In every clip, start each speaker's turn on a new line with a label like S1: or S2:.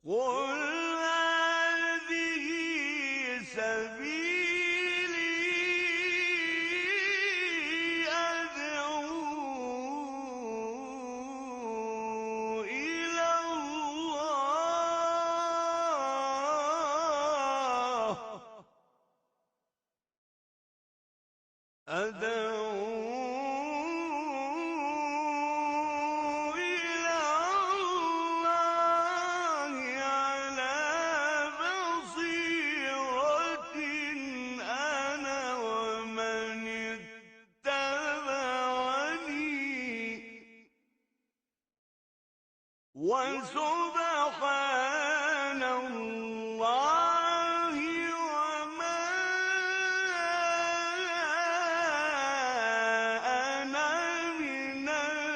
S1: قل هذه سبيلي أدعو إلى الله على بصيرة أنا ومن اتبعني وسبحان الله وما أنا من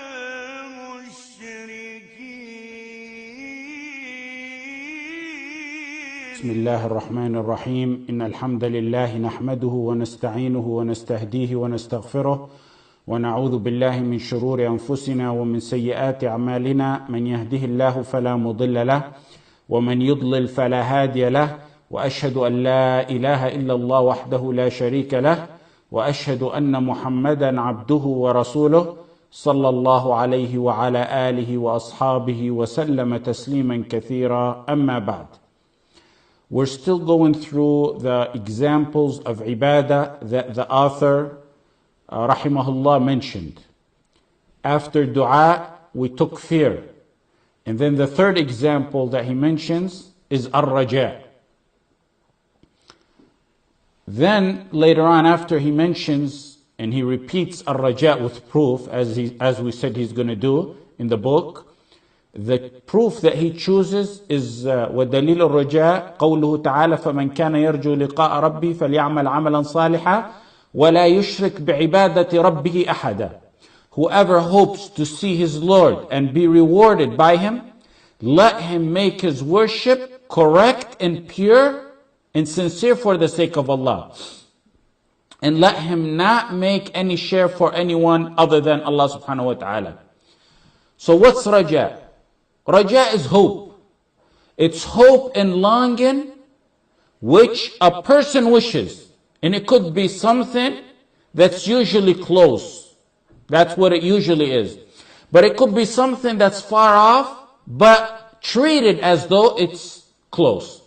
S1: المشركين.
S2: بسم الله الرحمن الرحيم. إن الحمد لله نحمده ونستعينه ونستهديه ونستغفره ونعوذ بالله من شرور أنفسنا ومن سيئات أعمالنا. من يهده الله فلا مضل له ومن يضلل فلا هادي له، وأشهد أن لا إله إلا الله وحده لا شريك له، وأشهد أن محمدا عبده ورسوله صلى الله عليه وعلى آله وأصحابه وسلم تسليما كثيرا. أما بعد. We're still going through the examples of ibadah that the author rahimahullah mentioned. After dua, we took fear. And then the third example that he mentions is ar-raja. Then later on, after he mentions and he repeats ar-raja with proof, as we said he's going to do in the book, the proof that he chooses is وَدَلِيلُ الرَّجَاءِ قَوْلُهُ تَعَالَى فَمَنْ كَانَ يَرْجُو لِقَاءَ رَبِّهِ فَلْيَعْمَلْ عَمَلًا صَالِحًا وَلَا يُشْرِكْ بِعِبَادَةِ رَبِّهِ أَحَدًا. Whoever hopes to see his Lord and be rewarded by him, let him make his worship correct and pure and sincere for the sake of Allah. And let him not make any share for anyone other than Allah subhanahu wa ta'ala. So what's raja? Raja is hope. It's hope and longing which a person wishes. And it could be something that's usually close. That's what it usually is. But it could be something that's far off, but treated as though it's close.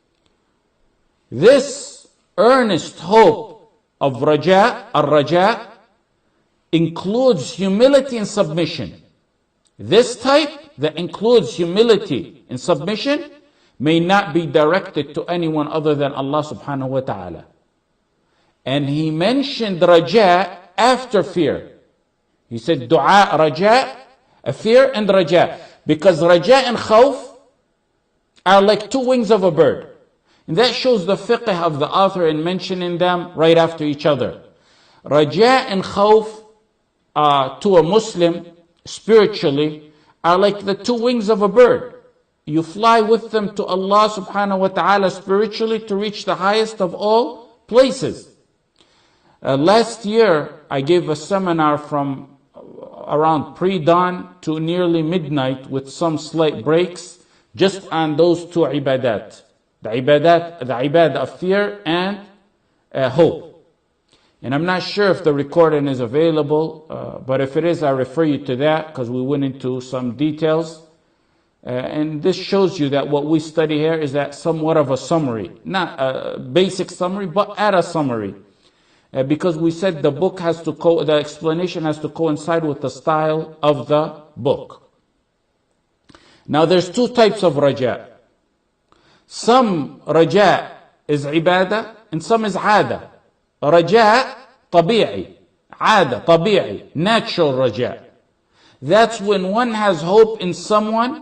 S2: This earnest hope of raja, ar-raja, includes humility and submission. This type that includes humility and submission may not be directed to anyone other than Allah subhanahu wa ta'ala. And he mentioned raja after fear. He said dua, raja, a fear and raja. Because raja and khawf are like two wings of a bird. And that shows the fiqh of the author in mentioning them right after each other. Raja and khawf to a Muslim spiritually are like the two wings of a bird. You fly with them to Allah subhanahu wa ta'ala spiritually to reach the highest of all places. Last year, I gave a seminar from around pre-dawn to nearly midnight with some slight breaks just on those two ibadat. The ibadah of fear and hope. And I'm not sure if the recording is available, but if it is, I refer you to that because we went into some details. And this shows you that what we study here is at somewhat of a summary. Not a basic summary, but at a summary. Because we said the book has to the explanation has to coincide with the style of the book. Now there's two types of raja. Some raja is ibadah and some is aada. Raja tabi'i, aada tabi'i, natural raja. That's when one has hope in someone,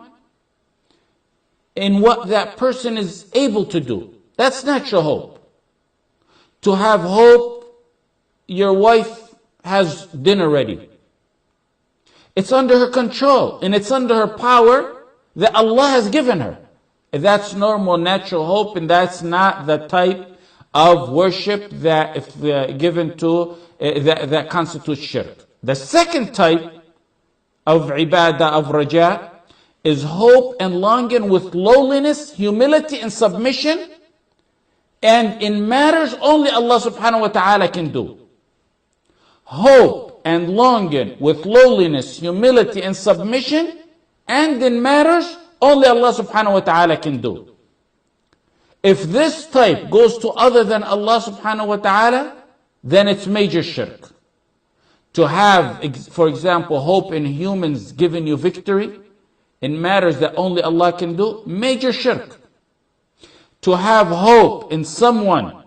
S2: in what that person is able to do. That's natural hope. To have hope your wife has dinner ready. It's under her control and it's under her power that Allah has given her. That's normal, natural hope, and that's not the type of worship that, if given to, that constitutes shirk. The second type of ibadah, of raja, is hope and longing with lowliness, humility, and submission, and in matters only Allah subhanahu wa ta'ala can do. Hope and longing with lowliness, humility, and submission, and in matters only Allah subhanahu wa ta'ala can do. If this type goes to other than Allah subhanahu wa ta'ala, then it's major shirk. To have, for example, hope in humans giving you victory in matters that only Allah can do, major shirk. To have hope in someone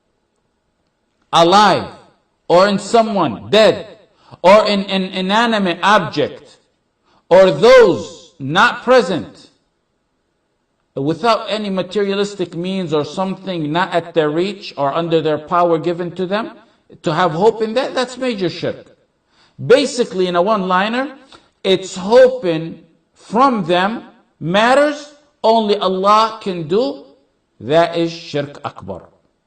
S2: alive, or in someone dead, or in an inanimate object, or those not present, without any materialistic means or something not at their reach or under their power given to them, to have hope in that, that's major shirk. Basically, in a one-liner, it's hoping from them matters only Allah can do. That is shirk akbar.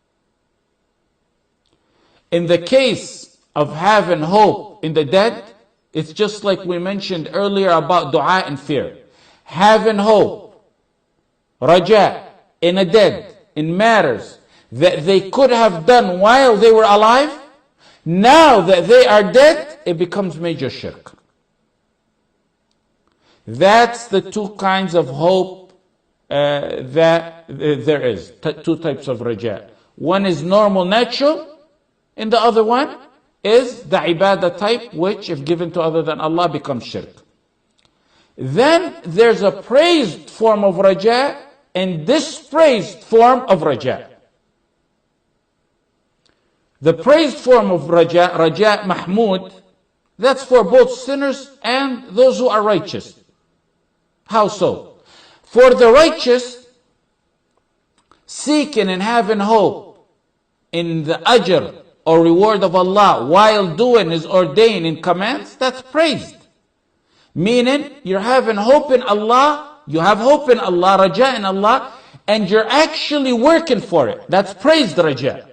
S2: In the case of having hope in the dead, it's just like we mentioned earlier about dua and fear. Having hope, raja, in a dead, in matters that they could have done while they were alive, now that they are dead, it becomes major shirk. That's the two kinds of hope that there is. Two types of raja. One is normal, natural, and the other one is the ibadah type, which if given to other than Allah becomes shirk. Then there's a praised form of raja and dispraised form of raja. The praised form of raja, raja mahmud, that's for both sinners and those who are righteous. How so? For the righteous, seeking and having hope in the ajr or reward of Allah while doing His ordained commands, that's praised. Meaning, you're having hope in Allah, you have hope in Allah, raja in Allah, and you're actually working for it. That's praised raja.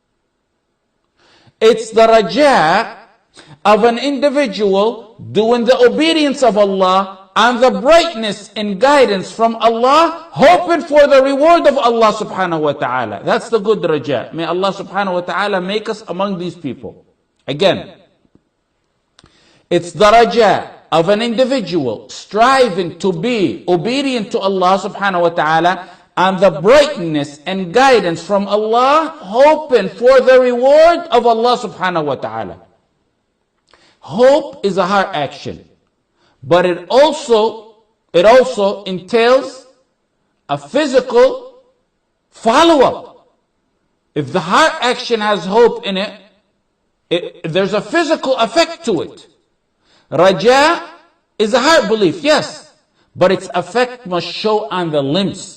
S2: It's the raja of an individual doing the obedience of Allah and the brightness and guidance from Allah, hoping for the reward of Allah subhanahu wa ta'ala. That's the good raja. May Allah subhanahu wa ta'ala make us among these people. Again, it's the raja of an individual striving to be obedient to Allah subhanahu wa ta'ala and the brightness and guidance from Allah, hoping for the reward of Allah subhanahu wa ta'ala. Hope is a heart action, but it also entails a physical follow-up. If the heart action has hope in it, there's a physical effect to it. Raja is a heart belief, yes, but its effect must show on the limbs.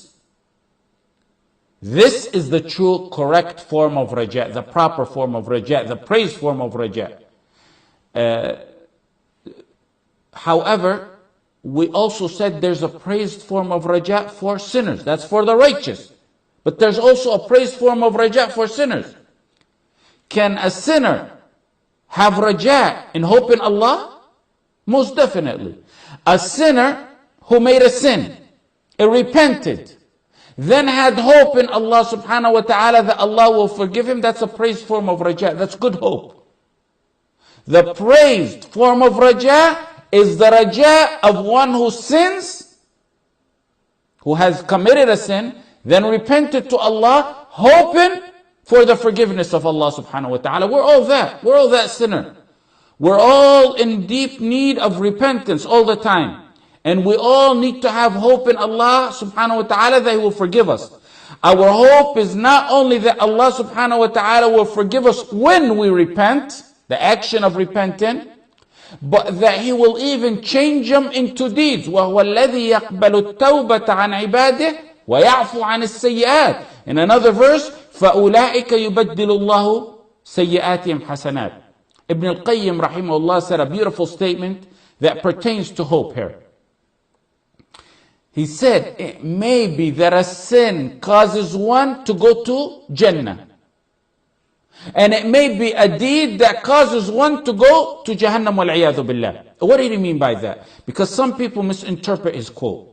S2: This is the true, correct form of raja, the proper form of raja, the praised form of raja. However, we also said there's a praised form of raja for sinners. That's for the righteous. But there's also a praised form of raja for sinners. Can a sinner have raja in hope in Allah? Most definitely. A sinner who made a sin, repented, then had hope in Allah subhanahu wa ta'ala that Allah will forgive him, that's a praised form of raja. That's good hope. The praised form of raja is the raja of one who sins, who has committed a sin, then repented to Allah, hoping for the forgiveness of Allah subhanahu wa ta'ala. We're all that sinner. We're all in deep need of repentance all the time. And we all need to have hope in Allah subhanahu wa ta'ala that He will forgive us. Our hope is not only that Allah subhanahu wa ta'ala will forgive us when we repent, the action of repenting, but that He will even change them into deeds. وَهُوَ الَّذِي يَقْبَلُ التَّوْبَةَ عَنْ عِبَادِهِ وَيَعْفُ عَنِ السَّيِّئَاتِ. In another verse, فَأُولَٰئِكَ يُبَدِّلُ اللَّهُ سَيِّئَاتِهِمْ حَسَنَاتٍ. Ibn al-Qayyim rahimahullah said a beautiful statement that pertains to hope here. He said, it may be that a sin causes one to go to Jannah. And it may be a deed that causes one to go to Jahannam wal-'iyadhu billah. What did he mean by that? Because some people misinterpret his quote.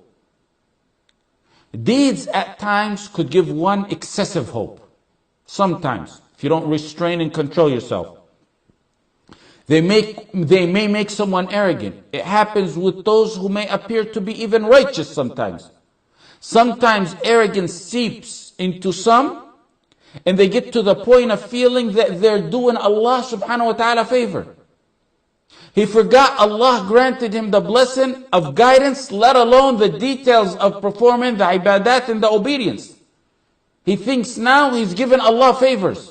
S2: Deeds at times could give one excessive hope. Sometimes, if you don't restrain and control yourself. They may make someone arrogant. It happens with those who may appear to be even righteous sometimes. Sometimes arrogance seeps into some, and they get to the point of feeling that they're doing Allah subhanahu wa ta'ala a favor. He forgot Allah granted him the blessing of guidance, let alone the details of performing the ibadat and the obedience. He thinks now he's given Allah favors.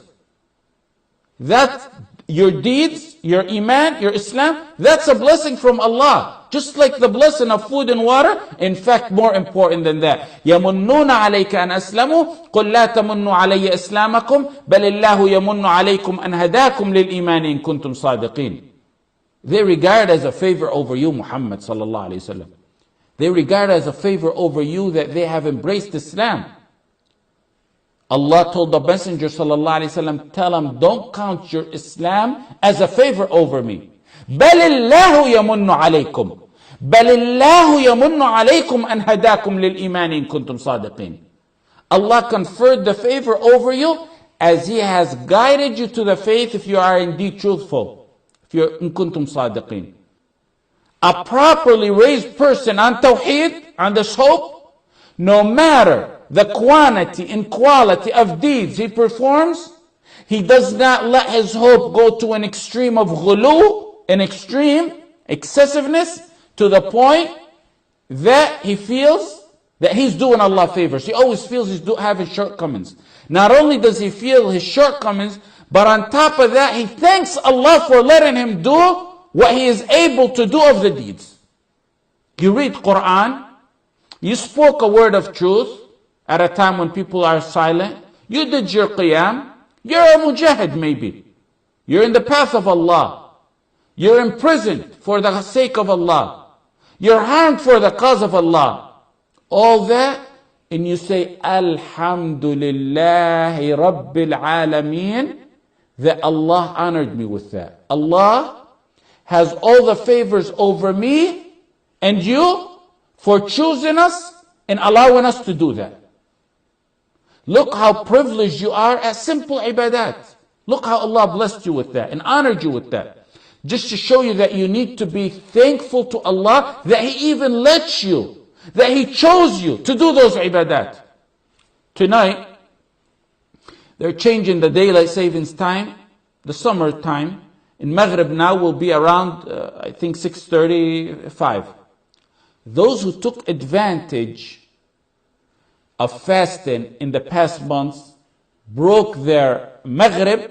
S2: That your deeds, your iman, your Islam, that's a blessing from Allah. Just like the blessing of food and water, in fact, more important than that. يَمُنُّونَ عَلَيْكَ أَنْ أَسْلَمُوا قُلْ لَا تَمُنُّوا عَلَيَّ إِسْلَامَكُمْ بَلِ اللَّهُ يَمُنُّ عَلَيْكُمْ أَنْ هَدَاكُمْ لِلْإِيمَانِ إِن كُنْتُمْ صَادِقِينَ. They regard as a favor over you, Muhammad sallallahu alayhi wasallam. They regard as a favor over you that they have embraced Islam. Allah told the Messenger sallallahu alayhi wasallam, tell him, don't count your Islam as a favor over me. بَلِ اللَّهُ يَمُنُّ عَلَيْكُمْ بَلِ اللَّهُ يَمُنُّ عَلَيْكُمْ أَنْ هَدَاكُمْ لِلْإِيمَانِ إِن كُنْتُمْ صَادِقِينَ. Allah conferred the favor over you as He has guided you to the faith if you are indeed truthful. If you're in kuntum sadiqeen. A properly raised person on tawheed, on this hope, no matter the quantity and quality of deeds he performs, he does not let his hope go to an extreme of ghulu, an extreme excessiveness, to the point that he feels that he's doing Allah favors. He always feels he's having shortcomings. Not only does he feel his shortcomings, but on top of that, he thanks Allah for letting him do what he is able to do of the deeds. You read Quran, you spoke a word of truth at a time when people are silent, you did your qiyam, you're a mujahid maybe. You're in the path of Allah. You're imprisoned for the sake of Allah. You're harmed for the cause of Allah. All that, and you say, Alhamdulillahi Rabbil Alameen, that Allah honored me with that. Allah has all the favors over me and you for choosing us and allowing us to do that. Look how privileged you are at simple ibadat. Look how Allah blessed you with that and honored you with that. Just to show you that you need to be thankful to Allah that He even let you, that He chose you to do those ibadat. Tonight, they're changing the daylight savings time, the summer time. In Maghrib now will be around, I think 6:35. Those who took advantage of fasting in the past months broke their Maghrib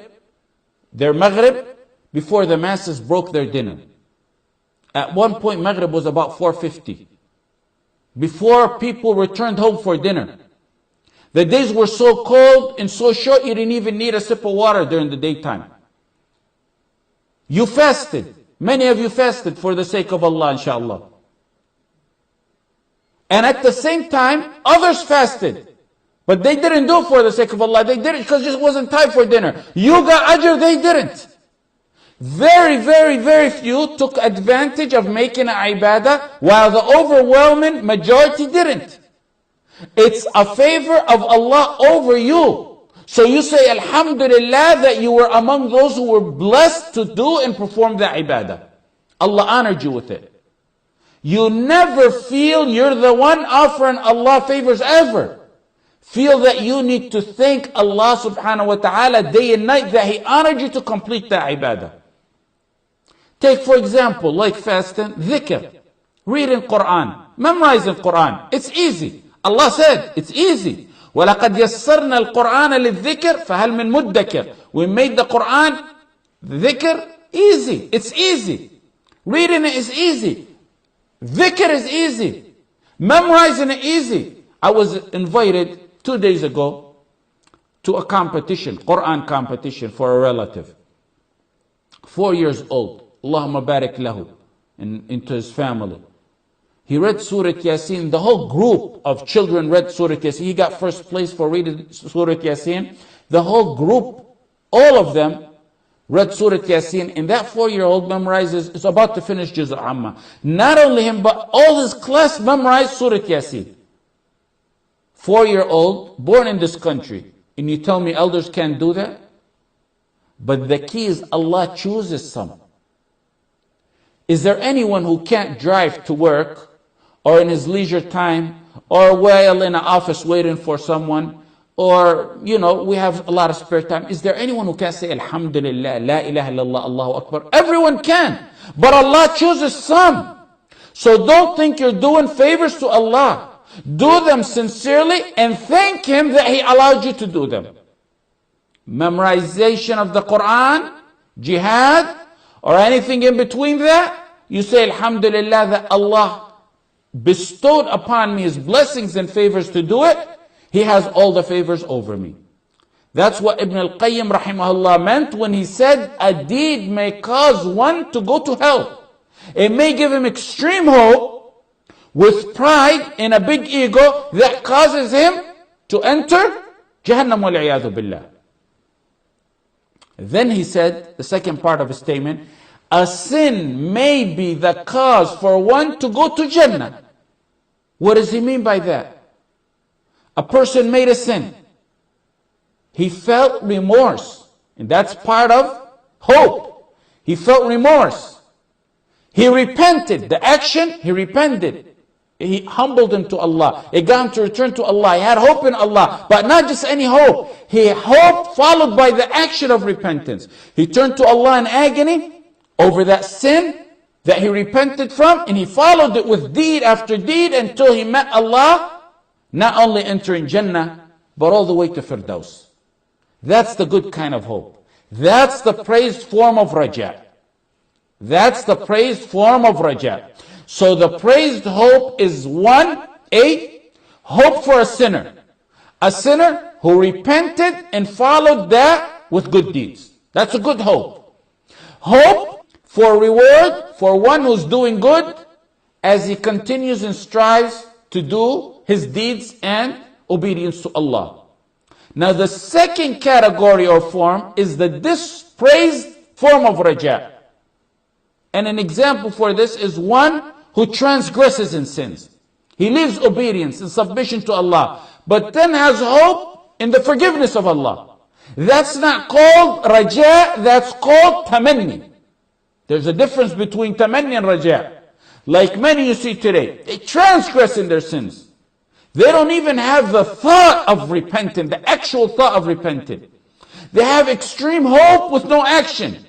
S2: before the masses broke their dinner. At one point, Maghrib was about 4:50. Before people returned home for dinner. The days were so cold and so short, you didn't even need a sip of water during the daytime. You fasted. Many of you fasted for the sake of Allah, inshallah. And at the same time, others fasted. But they didn't do it for the sake of Allah. They did it because it wasn't time for dinner. You got ajr, they didn't. Very, very, very few took advantage of making an ibadah, while the overwhelming majority didn't. It's a favor of Allah over you. So you say, Alhamdulillah, that you were among those who were blessed to do and perform that ibadah. Allah honored you with it. You never feel you're the one offering Allah favors ever. Feel that you need to thank Allah subhanahu wa ta'ala day and night that He honored you to complete that ibadah. Take for example, like fasting, dhikr, reading Quran, memorizing Quran. It's easy. Allah said, it's easy. وَلَقَدْ يَسَّرْنَا الْقُرْآنَ لِلذِّكْرِ فَهَلْ مِن مُدَّكِرٍ. We made the Quran, the dhikr, easy. It's easy. Reading it is easy. Dhikr is easy. Memorizing it easy. I was invited 2 days ago to a competition, Quran competition for a relative. 4 years old. Allahumma barik lahu. Into his family. He read Surah Yasin. The whole group of children read Surah Yasin. He got first place for reading Surah Yasin. The whole group all of them read Surah Yasin, and that 4-year-old memorizes, is about to finish Juz' Amma. Not only him, but all his class memorized Surah Yasin. 4-year-old, born in this country. And you tell me elders can't do that? But the key is Allah chooses some. Is there anyone who can't drive to work, or in his leisure time, or while in an office waiting for someone, or, we have a lot of spare time? Is there anyone who can say, Alhamdulillah, La ilaha illallah, Allahu Akbar? Everyone can. But Allah chooses some. So don't think you're doing favors to Allah. Do them sincerely and thank Him that He allowed you to do them. Memorization of the Quran, jihad, or anything in between that, you say, Alhamdulillah, that Allah bestowed upon me His blessings and favors to do it. He has all the favors over me. That's what Ibn al-Qayyim rahimahullah meant when he said a deed may cause one to go to hell. It may give him extreme hope with pride and a big ego that causes him to enter Jahannam wal-'iyadhu billah. Then he said, the second part of his statement, a sin may be the cause for one to go to Jannah. What does he mean by that? A person made a sin. He felt remorse. And that's part of hope. He felt remorse. He repented. The action, he repented. He humbled him to Allah. It got him to return to Allah. He had hope in Allah. But not just any hope. He hoped followed by the action of repentance. He turned to Allah in agony over that sin that he repented from. And he followed it with deed after deed until he met Allah. Not only entering Jannah, but all the way to Firdaus. That's the good kind of hope. That's the praised form of Raja. That's the praised form of Raja. So the praised hope is hope for a sinner. A sinner who repented and followed that with good deeds. That's a good hope. Hope for reward for one who's doing good as he continues and strives to do his deeds and obedience to Allah. Now the second category or form is the dispraised form of Raja. And an example for this is one who transgresses and sins. He leaves obedience and submission to Allah, but then has hope in the forgiveness of Allah. That's not called Raja, that's called Tamanni. There's a difference between Tamanni and Raja. Like many you see today, they transgress in their sins. They don't even have the thought of repenting, the actual thought of repenting. They have extreme hope with no action.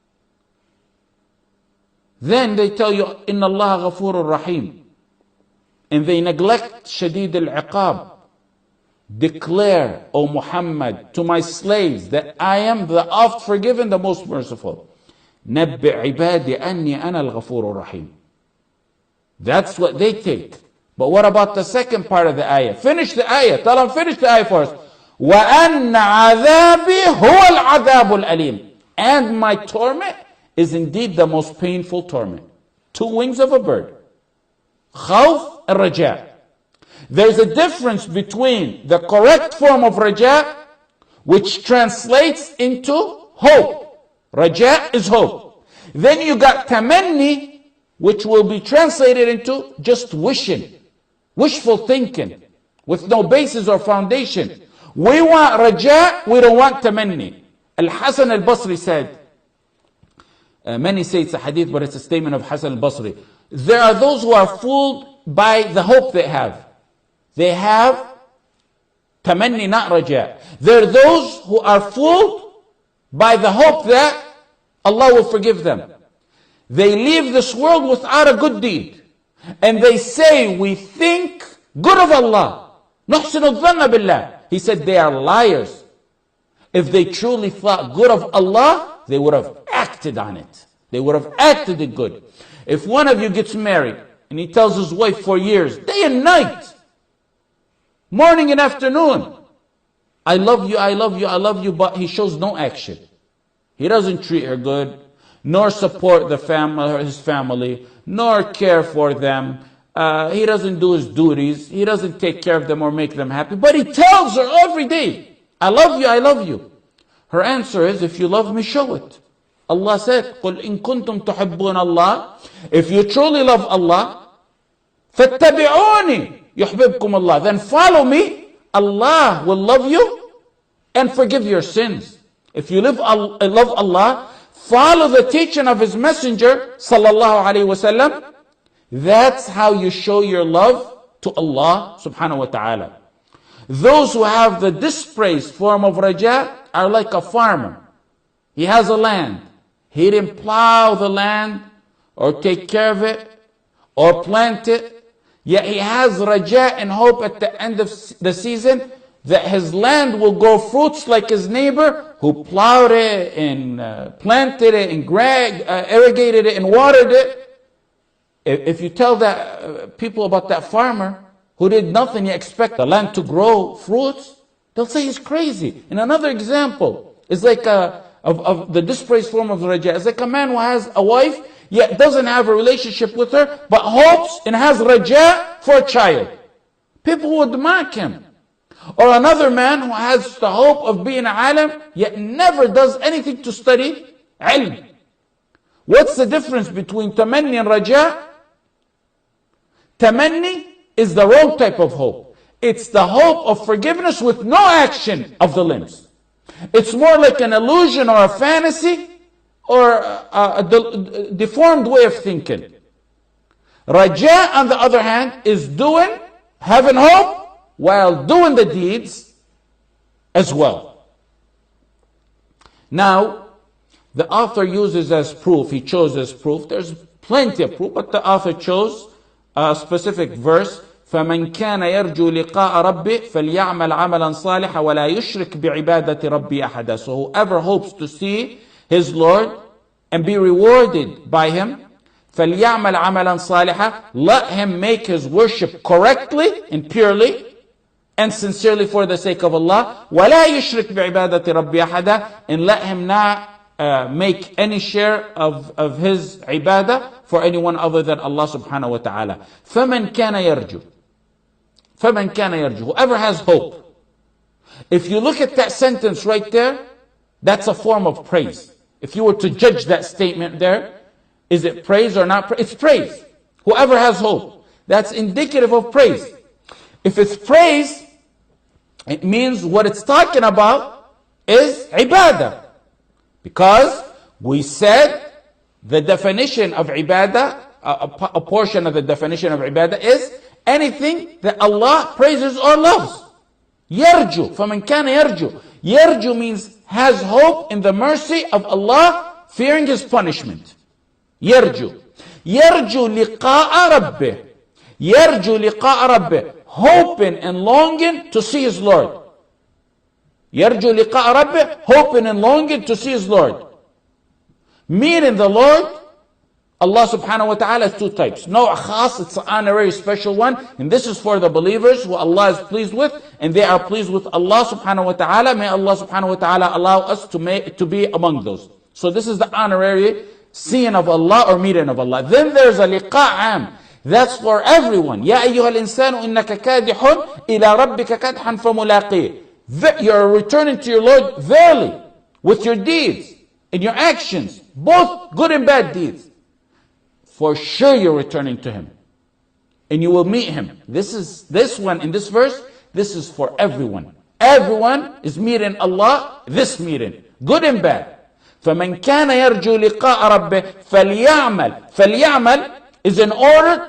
S2: Then they tell you, Inna Allah Ghafurur Rahim. And they neglect Shadid al-Iqab. Declare, O Muhammad, to my slaves that I am the oft forgiven, the most merciful. Nabbi ibadi anni ana al-Ghafurur Rahim. That's what they take. But what about the second part of the ayah? Finish the ayah. Tell them, finish the ayah for us. وَأَنَّ عَذَابِي هُوَ الْعَذَابُ الْأَلِيمُ. And my torment is indeed the most painful torment. Two wings of a bird. Khawf and Raja. There's a difference between the correct form of Raja, which translates into hope. Raja is hope. Then you got Tamanni, which will be translated into just wishing. Wishful thinking with no basis or foundation. We want Raja, we don't want Tamanni. Al-Hasan al-Basri said, many say it's a hadith, but it's a statement of Hasan al-Basri. There are those who are fooled by the hope they have. They have Tamanni, not Raja. There are those who are fooled by the hope that Allah will forgive them. They leave this world without a good deed. And they say, we think good of Allah. نحسن الظن بالله. He said they are liars. If they truly thought good of Allah, they would have acted on it. They would have acted it good. If one of you gets married and he tells his wife for years, day and night, morning and afternoon, I love you, I love you, I love you, but he shows no action. He doesn't treat her good, nor support the family, his family, nor care for them. He doesn't do his duties. He doesn't take care of them or make them happy. But he tells her every day, I love you, I love you. Her answer is, if you love me, show it. Allah said, قُلْ إِن كُنْتُمْ تُحِبُّونَ اللَّهِ. If you truly love Allah, فَاتَّبِعُونِ يُحْبِبْكُمُ اللَّهِ. Then follow me, Allah will love you and forgive your sins. If you love Allah, follow the teaching of His Messenger, sallallahu alaihi wasallam. That's how you show your love to Allah subhanahu wa ta'ala. Those who have the dispraised form of raja are like a farmer. He has a land. He didn't plow the land or take care of it or plant it. Yet he has raja and hope at the end of the season that his land will grow fruits like his neighbor who plowed it and planted it and irrigated it and watered it. If you tell that people about that farmer who did nothing, you expect the land to grow fruits, they'll say he's crazy. And another example is like of the dispraised form of raja. It's like a man who has a wife, yet doesn't have a relationship with her, but hopes and has raja for a child. People would mock him. Or another man who has the hope of being an alim, yet never does anything to study ilm. What's the difference between tamanni and raja? Tamanni is the wrong type of hope. It's the hope of forgiveness with no action of the limbs. It's more like an illusion or a fantasy or a deformed way of thinking. Raja, on the other hand, is having hope while doing the deeds as well. Now, the author uses as proof, he chose as proof, there's plenty of proof, but the author chose a specific verse. فَمَنْ كَانَ يَرْجُو لِقَاءَ رَبِّهِ فَلْيَعْمَلْ عَمَلًا صَالِحًا وَلَا يُشْرِكْ بِعِبَادَةِ رَبِّهِ أَحَدًا. So whoever hopes to see his Lord and be rewarded by Him, فَلْيَعْمَلْ عَمَلًا صَالِحًا, let him make his worship correctly and purely and sincerely for the sake of Allah. وَلَا يُشْرِكْ بِعِبَادَةِ رَبِّهِ أَحَدًا, and let him not make any share of his ibadah for anyone other than Allah subhanahu wa ta'ala. فَمَنْ كَانَ يَرْجُو. فَمَنْ كَانَ يَرْجُو. Whoever has hope. If you look at that sentence right there, that's a form of praise. If you were to judge that statement there, is it praise or not praise? It's praise. Whoever has hope. That's indicative of praise. If it's praise, it means what it's talking about is ibadah. Because we said the definition of ibadah, a portion of the definition of ibadah is anything that Allah praises or loves. Yarju. فَمَنْ كَانَ يَرْجُو. Yarju means has hope in the mercy of Allah, fearing His punishment. Yarju. Yarju liqa'a rabbih. Yarju liqa'a rabbih. Hoping and longing to see his Lord. Yarju liqa'a rabbih. Hoping and longing to see his Lord. Meaning the Lord, Allah subhanahu wa ta'ala, is two types. No khas, it's an honorary special one. And this is for the believers who Allah is pleased with. And they are pleased with Allah subhanahu wa ta'ala. May Allah subhanahu wa ta'ala allow us to be among those. So this is the honorary seeing of Allah or meeting of Allah. Then there's a liqa'am. That's for everyone. يَا أَيُّهَا الْإِنسَانُ إِنَّكَ كَادِحٌ إِلَىٰ رَبِّكَ كَدْحًا فَمُلَاقِيهِ. You're returning to your Lord verily with your deeds and your actions, both good and bad deeds. For sure you're returning to Him. And you will meet Him. This one in this verse, this is for everyone. Everyone is meeting Allah, this meeting. Good and bad. فَمَنْ كَانَ يَرْجُو لِقَاءَ رَبِّهِ فَلْيَعْمَلْ. فَلْيَعْمَلْ is in order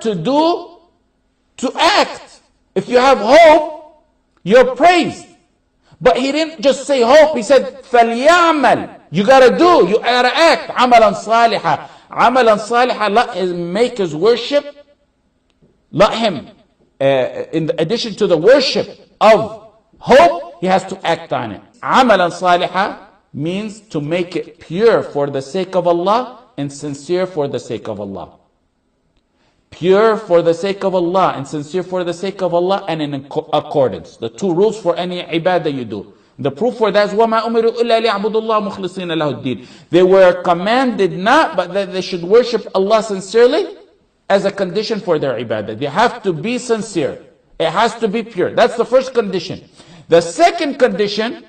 S2: to act. If you have hope, you're praised. But he didn't just say hope, he said فَلْيَعْمَلْ. You gotta do, you gotta act. عَمَلًا صَالِحًا. عَمَلًا صَالِحًا. Let him make his worship. Let him, in addition to the worship of hope, he has to act on it. عَمَلًا صَالِحًا means to make it pure for the sake of Allah and sincere for the sake of Allah. Pure for the sake of Allah and sincere for the sake of Allah and in accordance. The two rules for any ibadah you do. The proof for that is وَمَا أُمِرُوا إِلَّا لِيَعْبُدُوا اللَّهَ مُخْلِصِينَ لَهُ الدِّينَ. They were commanded not, but that they should worship Allah sincerely as a condition for their ibadah. They have to be sincere. It has to be pure. That's the first condition. The second condition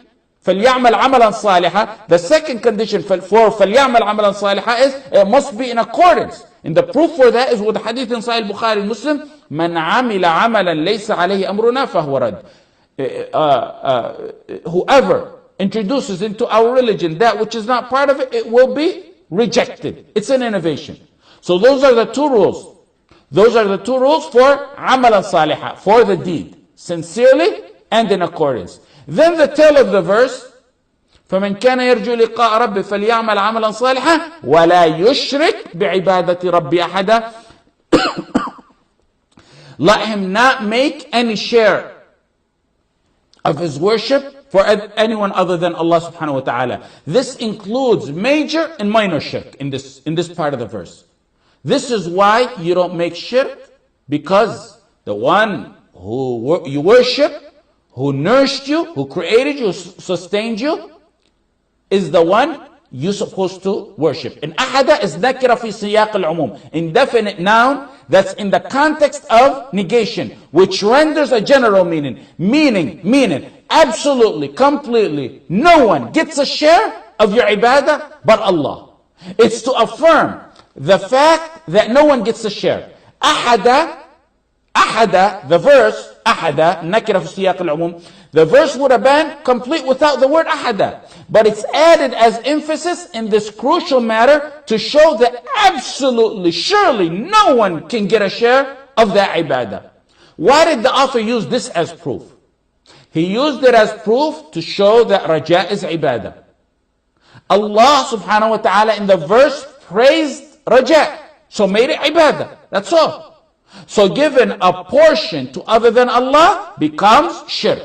S2: فَلْيَعْمَلْ عَمَلًا صَالِحًا. The second condition for فَلْيَعْمَلْ عَمَلًا صَالِحًا is it must be in accordance. And the proof for that is with the hadith in Sahih Bukhari and Muslim, مَنْ عَمِلَ عَمَلًا لَيْسَ عَلَيْهِ أَمْرُنَا فَهُوَ رَدٌّ. Whoever introduces into our religion that which is not part of it, it will be rejected. It's an innovation. So those are the two rules. Those are the two rules for عَمَلًا صَالِحًا, for the deed, sincerely and in accordance. Then the tail of the verse, فَمَنْ كَانَ يَرْجُو لِقَاءَ رَبِّهِ فَلْيَعْمَلْ عَمَلًا صَالِحًا وَلَا يُشْرِكْ بِعِبَادَةِ رَبِّهِ أَحَدًا. Let him not make any share of his worship for anyone other than Allah subhanahu wa ta'ala. This includes major and minor shirk in this part of the verse. This is why you don't make shirk, because the one who you worship, who nourished you, who created you, sustained you, is the one you're supposed to worship. And ahada is nakira fi siyaq al-umum, indefinite noun that's in the context of negation, which renders a general meaning. Meaning, absolutely, completely, no one gets a share of your ibadah but Allah. It's to affirm the fact that no one gets a share. Ahada, the verse, ahada, nakira fi siyaq al-umum, the verse would have been complete without the word ahada. But it's added as emphasis in this crucial matter to show that absolutely, surely, no one can get a share of that ibadah. Why did the author use this as proof? He used it as proof to show that raja is ibadah. Allah subhanahu wa ta'ala in the verse praised raja, so made it ibadah. That's all. So giving a portion to other than Allah becomes shirk.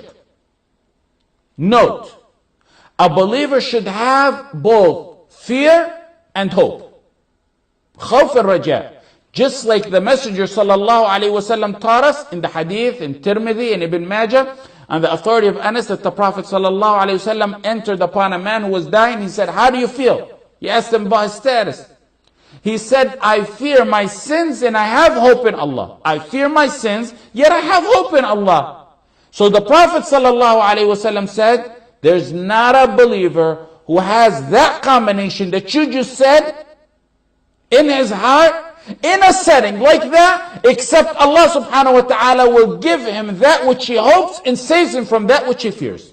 S2: Note, a believer should have both fear and hope. Khawf al-raja. Just like the Messenger sallallahu alayhi wasallam taught us in the hadith in Tirmidhi and Ibn Majah, on the authority of Anas, that the Prophet sallallahu alayhi wasallam entered upon a man who was dying. He said, "How do you feel?" He asked him about his status. He said, "I fear my sins and I have hope in Allah." I fear my sins, yet I have hope in Allah. So the Prophet sallallahu alayhi wasallam said, there's not a believer who has that combination that you just said in his heart, in a setting like that, except Allah subhanahu wa ta'ala will give him that which he hopes and saves him from that which he fears.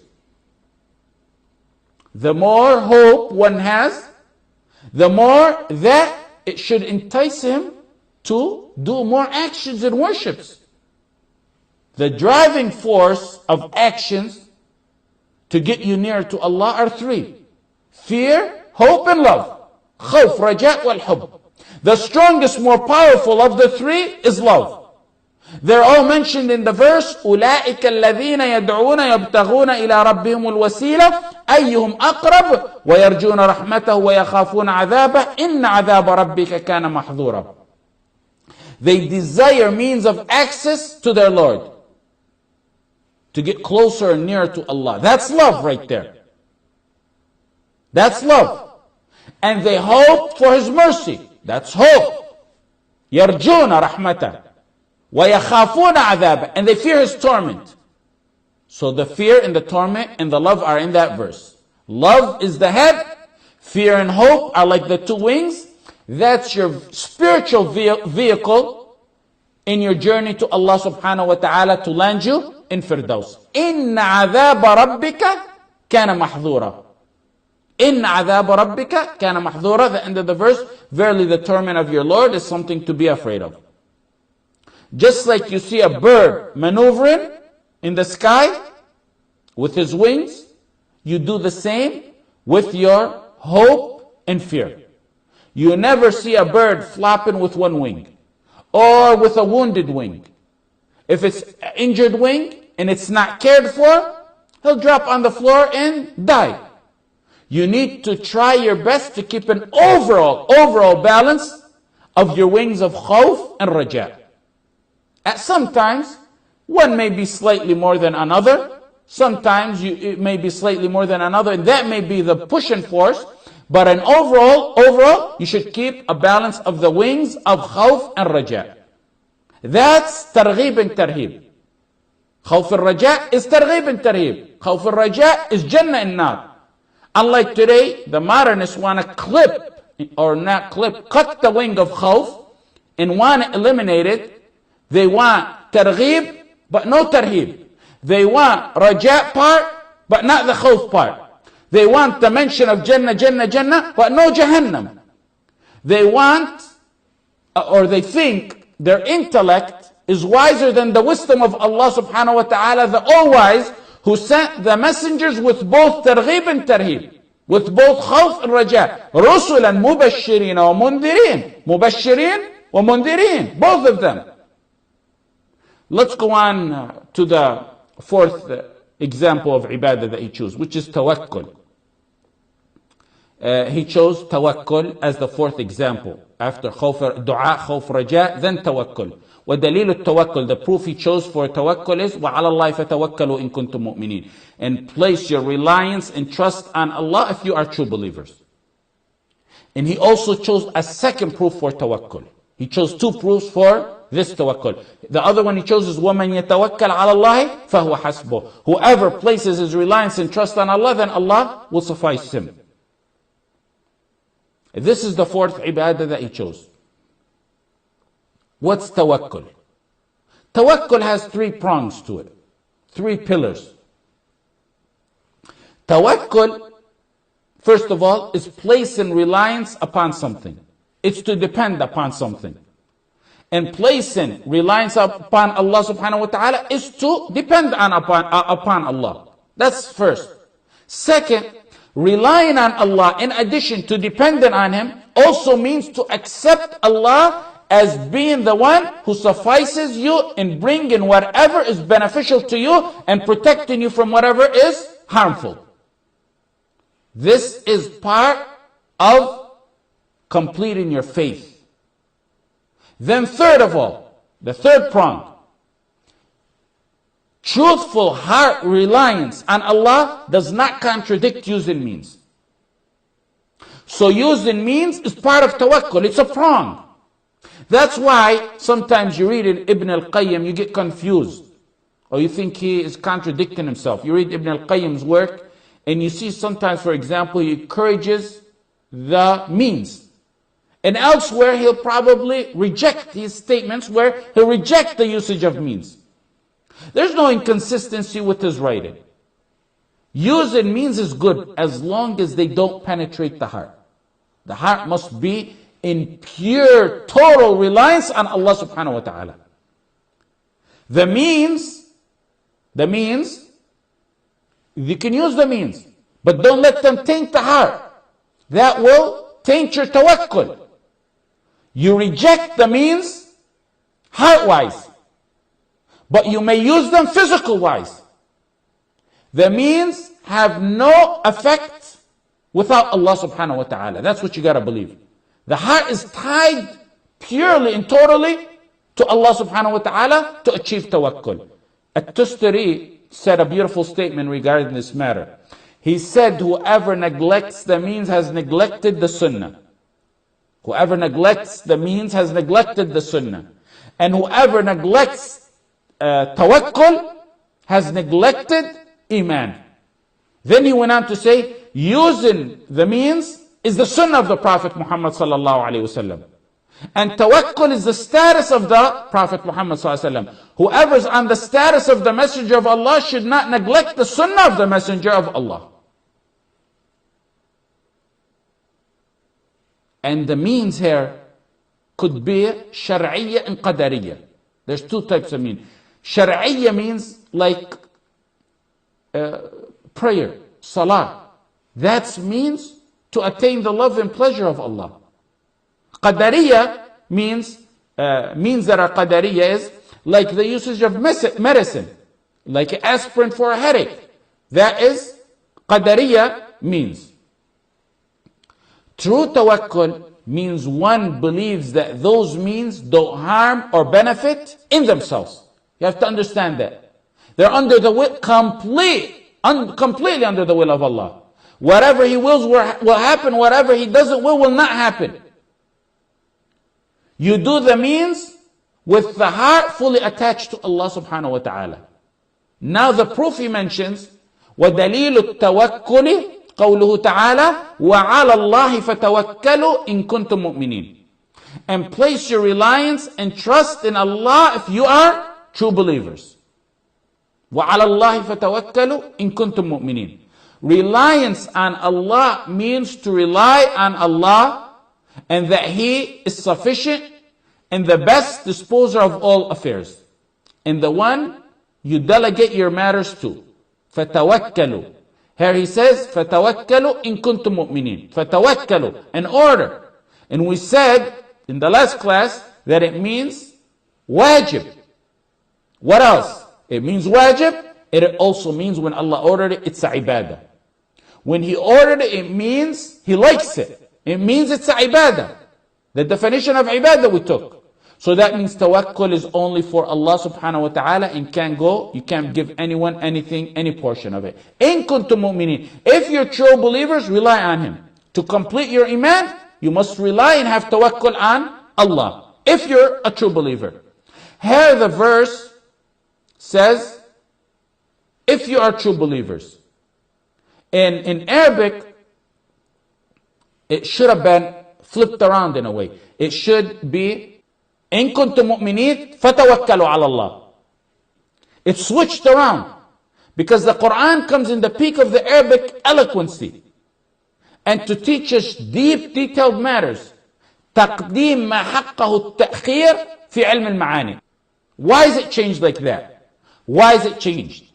S2: The more hope one has, the more that it should entice him to do more actions and worships. The driving force of actions to get you nearer to Allah are three: fear, hope, and love. Khawf, raja, wal hub. The strongest, more powerful of the three is love. They're all mentioned in the verse, أُولَٰئِكَ الَّذِينَ يَدْعُونَ يَبْتَغُونَ إِلَىٰ رَبِّهِمُ الْوَسِيلَةَ أَيُّهُمْ أَقْرَبُ وَيَرْجُونَ رَحْمَتَهُ وَيَخَافُونَ عَذَابَهُ إِنَّ عَذَابَ رَبِّكَ كَانَ مَحْذُورًا. They desire means of access to their Lord, to get closer and nearer to Allah. That's love right there. That's love. And they hope for His mercy. That's hope. يَرْجُونَ رَحْمَتَهُ وَيَخَافُونَ عَذَابَهُ. And they fear His torment. So the fear and the torment and the love are in that verse. Love is the head. Fear and hope are like the two wings. That's your spiritual vehicle in your journey to Allah subhanahu wa ta'ala to land you in Firdaus. إِنَّ عَذَابَ رَبِّكَ كَانَ مَحْذُورًا. إِنَّ عَذَابَ رَبِّكَ كَانَ مَحْذُورًا. The end of the verse, verily the torment of your Lord is something to be afraid of. Just like you see a bird maneuvering in the sky with his wings, you do the same with your hope and fear. You never see a bird flopping with one wing or with a wounded wing. If it's an injured wing and it's not cared for, he'll drop on the floor and die. You need to try your best to keep an overall balance of your wings of khawf and raja. At sometimes, one may be slightly more than another. Sometimes it may be slightly more than another, and that may be the pushing force. But an overall, you should keep a balance of the wings of khawf and raja. That's targhib and tarhib. Khawf al-raja is targhib and tarhib. Khawf al-raja is jannah and nar. Unlike today, the modernists want to cut the wing of khawf and want to eliminate it. They want targhib, but no tarhib. They want raja part, but not the khawf part. They want the mention of Jannah, Jannah, Jannah, but no Jahannam. They want, or they think, their intellect is wiser than the wisdom of Allah subhanahu wa ta'ala, the all-wise, who sent the messengers with both targhib and tarhib, with both khawf and raja. رُسُلًا مُبَشِّرِينَ وَمُنذِرِينَ مُبَشِّرِينَ وَمُنذِرِينَ, both of them. Let's go on to the fourth example of ibadah that he chose, which is tawakkul. He chose tawakkul as the fourth example. After dua, khawf, raja, then tawakkul. وَدَلِيلُ التَّوَكُّلِ, the proof he chose for tawakkul is وَعَلَى اللَّهِ فَتَوَكَّلُوا إِن كُنتُم مُؤْمِنِينَ. And place your reliance and trust on Allah if you are true believers. And he also chose a second proof for tawakkul. He chose two proofs for this tawakkul. The other one he chose is وَمَنْ يَتَوَكَّلْ عَلَى اللَّهِ فَهُوَ حَسْبُهُ. Whoever places his reliance and trust on Allah, then Allah will suffice him. This is the fourth ibadah that he chose. What's tawakkul? Tawakkul has three prongs to it, three pillars. Tawakkul, first of all, is placing reliance upon something. It's to depend upon something. And placing reliance upon Allah subhanahu wa ta'ala is to depend upon Allah. That's first. Second, relying on Allah in addition to depending on Him also means to accept Allah as being the one who suffices you in bringing whatever is beneficial to you and protecting you from whatever is harmful. This is part of completing your faith. Then third of all, the third prong, truthful heart reliance on Allah does not contradict using means. So using means is part of tawakkul, it's a prong. That's why sometimes you read in Ibn al-Qayyim, you get confused. Or you think he is contradicting himself. You read Ibn al-Qayyim's work, and you see sometimes, for example, he encourages the means. And elsewhere, he'll probably reject his statements where he'll reject the usage of means. There's no inconsistency with his writing. Using means is good as long as they don't penetrate the heart. The heart must be in pure, total reliance on Allah subhanahu wa ta'ala. The means, you can use the means, but don't let them taint the heart. That will taint your tawakkul. You reject the means heart-wise, but you may use them physical-wise. The means have no effect without Allah subhanahu wa ta'ala. That's what you gotta believe. The heart is tied purely and totally to Allah subhanahu wa ta'ala to achieve tawakkul. At-Tustari said a beautiful statement regarding this matter. He said, whoever neglects the means has neglected the sunnah. Whoever neglects the means has neglected the sunnah. And whoever neglects tawakkul has neglected iman. Then he went on to say, using the means is the sunnah of the Prophet Muhammad sallallahu alaihi wasallam. And tawakkul is the status of the Prophet Muhammad sallallahu alaihi wasallam. Whoever is on the status of the Messenger of Allah should not neglect the sunnah of the Messenger of Allah. And the means here could be shar'iyya and qadariyya. There's two types of means. Shar'iyya means like prayer, salah. That means to attain the love and pleasure of Allah. Qadariyya means that are qadariyya is like the usage of medicine, like aspirin for a headache. That is qadariyya means. True tawakkul means one believes that those means don't harm or benefit in themselves. You have to understand that. They're under the will, completely under the will of Allah. Whatever He wills will happen, whatever He doesn't will not happen. You do the means with the heart fully attached to Allah subhanahu wa ta'ala. Now the proof he mentions, وَدَلِيلُ التَّوَكُّلِ قَوْلُهُ تَعَالَى وَعَلَى اللَّهِ فَتَوَكَّلُوا إِن كُنتُم مُؤْمِنِينَ. And place your reliance and trust in Allah if you are true believers. وَعَلَى اللَّهِ فَتَوَكَّلُوا إِن كُنتُم مُؤْمِنِينَ. Reliance on Allah means to rely on Allah and that He is sufficient and the best disposer of all affairs, and the one you delegate your matters to. فَتَوَكَّلُوا. Here he says, فَتَوَكَّلُوا إِن كُنتُم مُؤْمِنِينَ. فَتَوَكَّلُوا, an order. And we said in the last class that it means wajib. What else? It means wajib. It also means when Allah ordered it, it's a ibadah. When He ordered it, it means He likes it. It means it's a ibadah. The definition of ibadah we took. So that means tawakkul is only for Allah subhanahu wa ta'ala and you can't give anyone anything, any portion of it. In kuntum mu'minin. If you're true believers, rely on Him. To complete your iman, you must rely and have tawakkul on Allah. If you're a true believer. Here the verse says, if you are true believers. And in Arabic, it should have been flipped around in a way. It should be, إن كنتم مؤمنين فتوكلوا على الله. It's switched around because the Quran comes in the peak of the Arabic eloquency and to teach us deep, detailed matters. تقديم ما حقه التأخير في علم المعاني. Why is it changed like that? Why is it changed?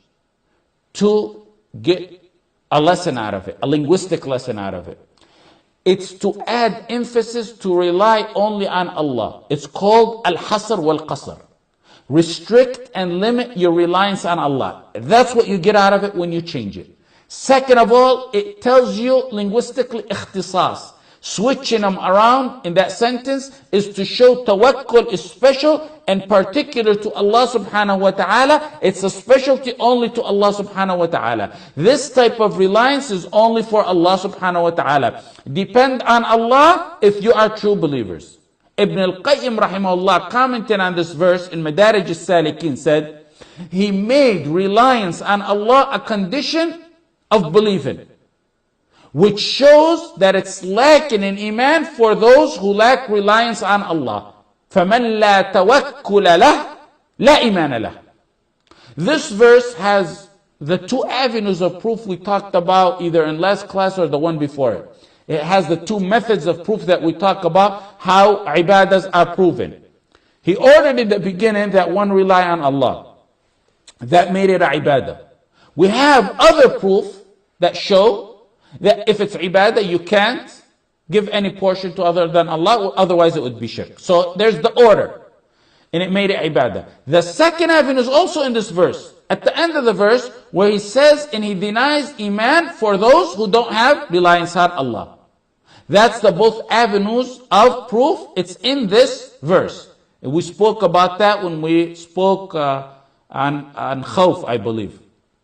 S2: To get a lesson out of it, a linguistic lesson out of it. It's to add emphasis to rely only on Allah. It's called al-hasr wal-qasr. Restrict and limit your reliance on Allah. That's what you get out of it when you change it. Second of all, it tells you linguistically ikhtisas. Switching them around in that sentence is to show tawakkul is special and particular to Allah subhanahu wa ta'ala. It's a specialty only to Allah subhanahu wa ta'ala. This type of reliance is only for Allah subhanahu wa ta'ala. Depend on Allah if you are true believers. Ibn al-Qayyim rahimahullah commenting on this verse in Madarij al-Salikin said, he made reliance on Allah a condition of believing, which shows that it's lacking in iman for those who lack reliance on Allah. فَمَنْ لَا تَوَكُّلَ لَهُ لَا إِيمَانَ لَهُ. This verse has the two avenues of proof we talked about either in last class or the one before it. It has the two methods of proof that we talk about, how ibadas are proven. He ordered in the beginning that one rely on Allah. That made it a ibadah. We have other proof that show that if it's ibadah, you can't give any portion to other than Allah, otherwise it would be shirk. So there's the order, and it made it ibadah. The second avenue is also in this verse. At the end of the verse, where he says, and he denies iman for those who don't have reliance on Allah. That's the both avenues of proof. It's in this verse. We spoke about that when we spoke on khawf, I believe.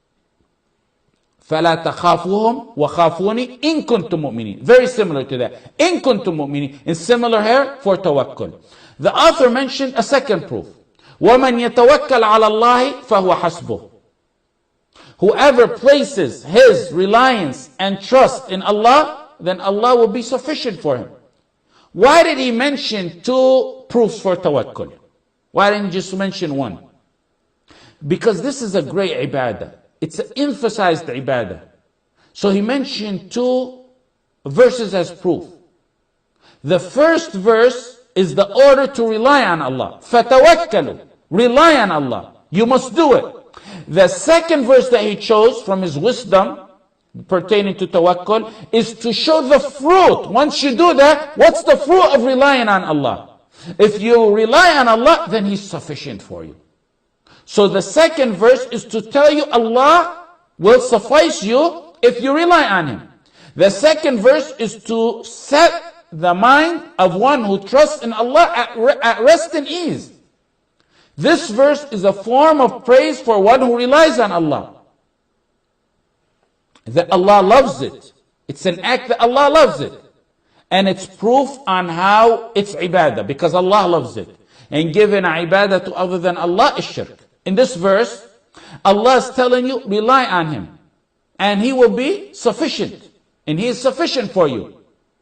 S2: فَلَا تَخَافُوهُمْ وَخَافُونِي إِن كُنتُم مُؤْمِنِينَ. Very similar to that. إِن كُنتُم مُؤْمِنِينَ. And similar here for tawakkul. The author mentioned a second proof. وَمَنْ يَتَوَكَّلْ عَلَى اللَّهِ فَهُوَ حَسْبُهُ. Whoever places his reliance and trust in Allah, then Allah will be sufficient for him. Why did he mention two proofs for tawakkul? Why didn't he just mention one? Because this is a great ibadah. It's an emphasized ibadah. So he mentioned two verses as proof. The first verse is the order to rely on Allah. فَتَوَكَّلُوا. Rely on Allah. You must do it. The second verse that he chose from his wisdom pertaining to tawakkul is to show the fruit. Once you do that, what's the fruit of relying on Allah? If you rely on Allah, then He's sufficient for you. So the second verse is to tell you Allah will suffice you if you rely on Him. The second verse is to set the mind of one who trusts in Allah at rest and ease. This verse is a form of praise for one who relies on Allah. That Allah loves it. It's an act that Allah loves it. And it's proof on how it's ibadah, because Allah loves it. And giving ibadah to other than Allah is shirk. In this verse, Allah is telling you, rely on Him. And He will be sufficient. And He is sufficient for you.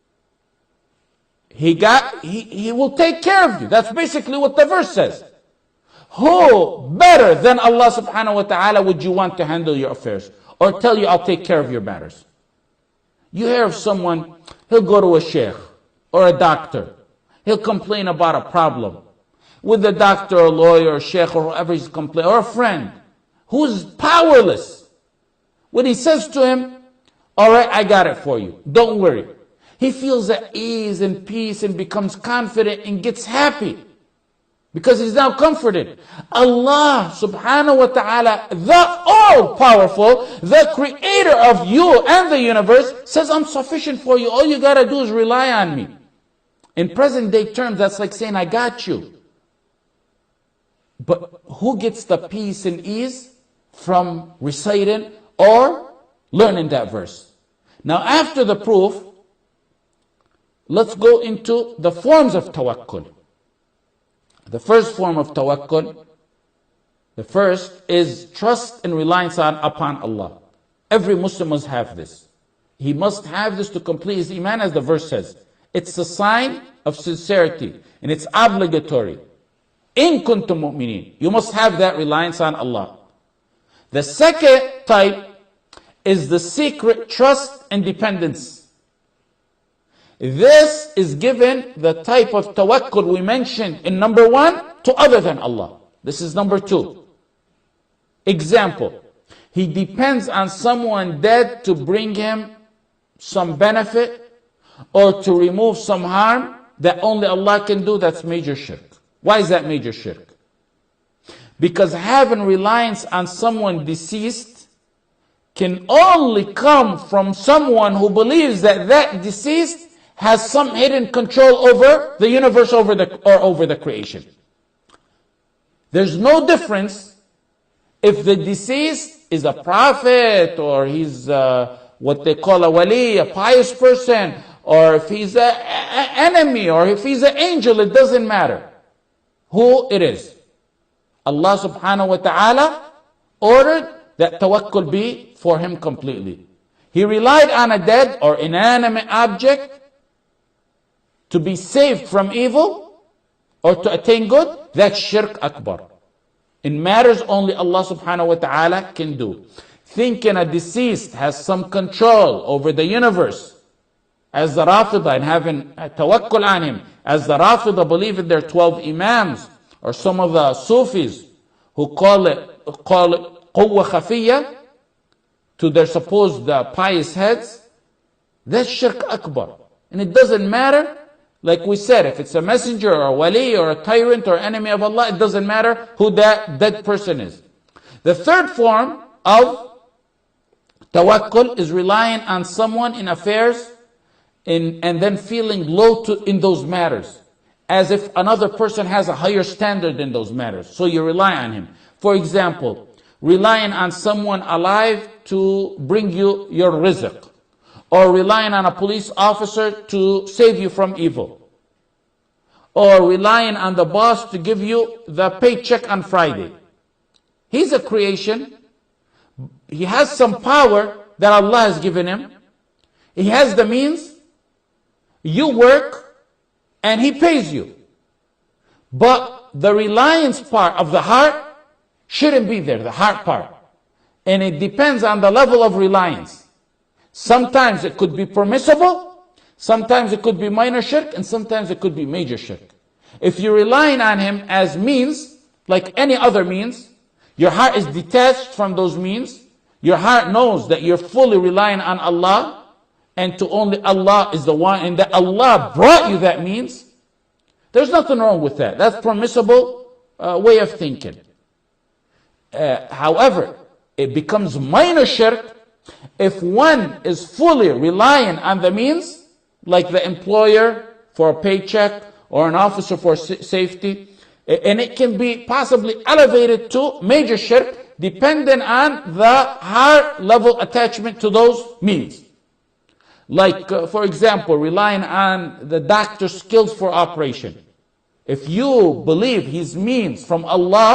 S2: He will take care of you. That's basically what the verse says. Who better than Allah subhanahu wa ta'ala would you want to handle your affairs? Or tell you, I'll take care of your matters. You hear of someone, he'll go to a sheikh or a doctor. He'll complain about a problem. With the doctor or lawyer or sheikh or whoever he's complaining, or a friend who's powerless. When he says to him, all right, I got it for you. Don't worry. He feels at ease and peace and becomes confident and gets happy. Because he's now comforted. Allah subhanahu wa ta'ala, the all-powerful, the creator of you and the universe, says, I'm sufficient for you. All you gotta do is rely on me. In present day terms, that's like saying, I got you. But who gets the peace and ease from reciting or learning that verse? Now after the proof, let's go into the forms of tawakkul. The first form of tawakkul, the first is trust and reliance upon Allah. Every Muslim must have this. He must have this to complete his iman, as the verse says. It's a sign of sincerity and it's obligatory. In kuntum mu'minin. You must have that reliance on Allah. The second type is the secret trust and dependence. This is given the type of tawakkul we mentioned in number 1 to other than Allah. This is number 2. Example, he depends on someone dead to bring him some benefit or to remove some harm that only Allah can do. That's major shirk. Why is that major shirk? Because having reliance on someone deceased can only come from someone who believes that that deceased has some hidden control over the universe, over the creation. There's no difference if the deceased is a prophet, or he's what they call a wali, a pious person, or if he's an enemy, or if he's an angel. It doesn't matter who it is. Allah subhanahu wa ta'ala ordered that tawakkul be for him completely. He relied on a dead or inanimate object to be saved from evil or to attain good. That's shirk akbar. In matters only Allah subhanahu wa ta'ala can do. Thinking a deceased has some control over the universe, as the Rafidah, and having tawakkul on him, as the Rafidah believe in their 12 imams, or some of the Sufis who call it quwwa khafiyya to their supposed pious heads. That's shirk akbar. And it doesn't matter, like we said, if it's a messenger or a wali or a tyrant or enemy of Allah, it doesn't matter who that dead person is. The third form of tawakkul is relying on someone in affairs and then feeling low in those matters, as if another person has a higher standard in those matters. So you rely on him. For example, relying on someone alive to bring you your rizq, or relying on a police officer to save you from evil, or relying on the boss to give you the paycheck on Friday. He's a creation. He has some power that Allah has given him. He has the means. You work and he pays you. But the reliance part of the heart shouldn't be there, the heart part. And it depends on the level of reliance. Sometimes it could be permissible, sometimes it could be minor shirk, and sometimes it could be major shirk. If you're relying on him as means, like any other means, your heart is detached from those means, your heart knows that you're fully relying on Allah, and to only Allah is the one, and that Allah brought you that means, there's nothing wrong with that. That's permissible way of thinking. However, it becomes minor shirk if one is fully relying on the means, like the employer for a paycheck or an officer for safety, and it can be possibly elevated to major shirk depending on the heart level attachment to those means. Like, for example, relying on the doctor's skills for operation. If you believe his means from Allah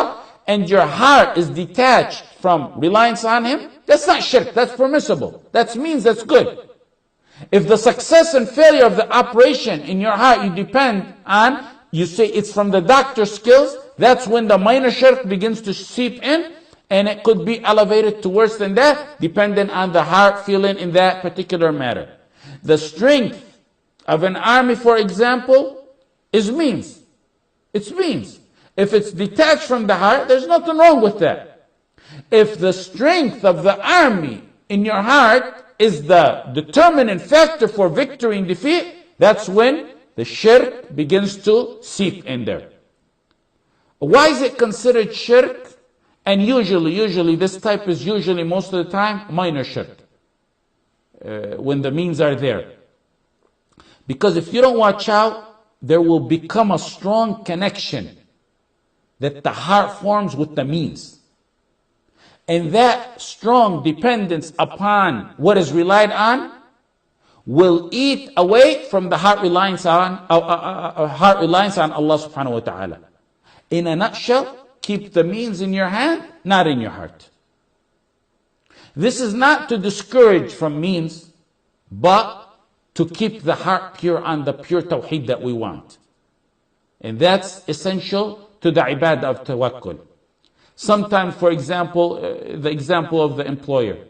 S2: and your heart is detached from reliance on Him, that's not shirk, that's permissible. That means that's good. If the success and failure of the operation in your heart you depend on, you say it's from the doctor's skills, that's when the minor shirk begins to seep in, and it could be elevated to worse than that, depending on the heart feeling in that particular matter. The strength of an army, for example, is means. It's means. If it's detached from the heart, there's nothing wrong with that. If the strength of the army in your heart is the determining factor for victory and defeat, that's when the shirk begins to seep in there. Why is it considered shirk? And usually this type is usually most of the time minor shirk. When the means are there. Because if you don't watch out, there will become a strong connection that the heart forms with the means. And that strong dependence upon what is relied on will eat away from the heart reliance on Allah subhanahu wa ta'ala. In a nutshell, keep the means in your hand, not in your heart. This is not to discourage from means, but to keep the heart pure on the pure tawheed that we want. And that's essential to the ibadah of tawakkul. Sometimes, for example, the example of the employer.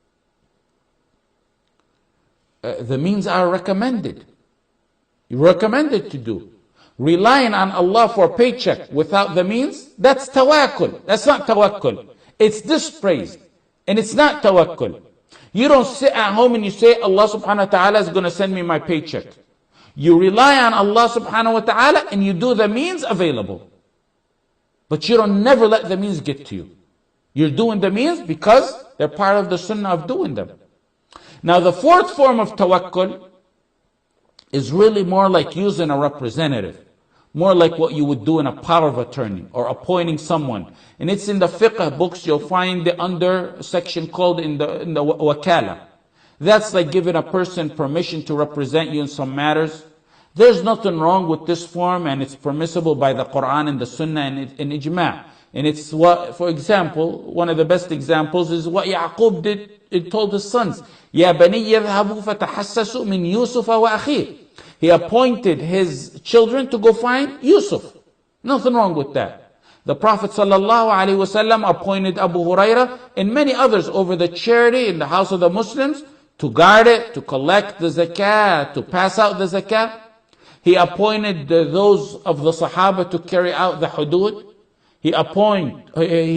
S2: The means are recommended. You're recommended to do. Relying on Allah for a paycheck without the means, that's tawakkul. That's not tawakkul. It's dispraised. And it's not tawakkul. You don't sit at home and you say, Allah subhanahu wa ta'ala is going to send me my paycheck. You rely on Allah subhanahu wa ta'ala and you do the means available. But you don't never let the means get to you. You're doing the means because they're part of the sunnah of doing them. Now the fourth form of tawakkul is really more like using a representative. More like what you would do in a power of attorney or appointing someone. And it's in the fiqh books, you'll find the under section called in the wakala. That's like giving a person permission to represent you in some matters. There's nothing wrong with this form, and it's permissible by the Quran and the Sunnah and ijma'. And it's what, for example, one of the best examples is what Yaqub did. It told his sons, "Ya bani yadhhabu fatahassasu min Yusufa wa akhihi." He appointed his children to go find Yusuf. Nothing wrong with that. The Prophet ﷺ appointed Abu Huraira and many others over the charity in the house of the Muslims to guard it, to collect the zakah, to pass out the zakah. He appointed those of the Sahaba to carry out the hudud. He appointed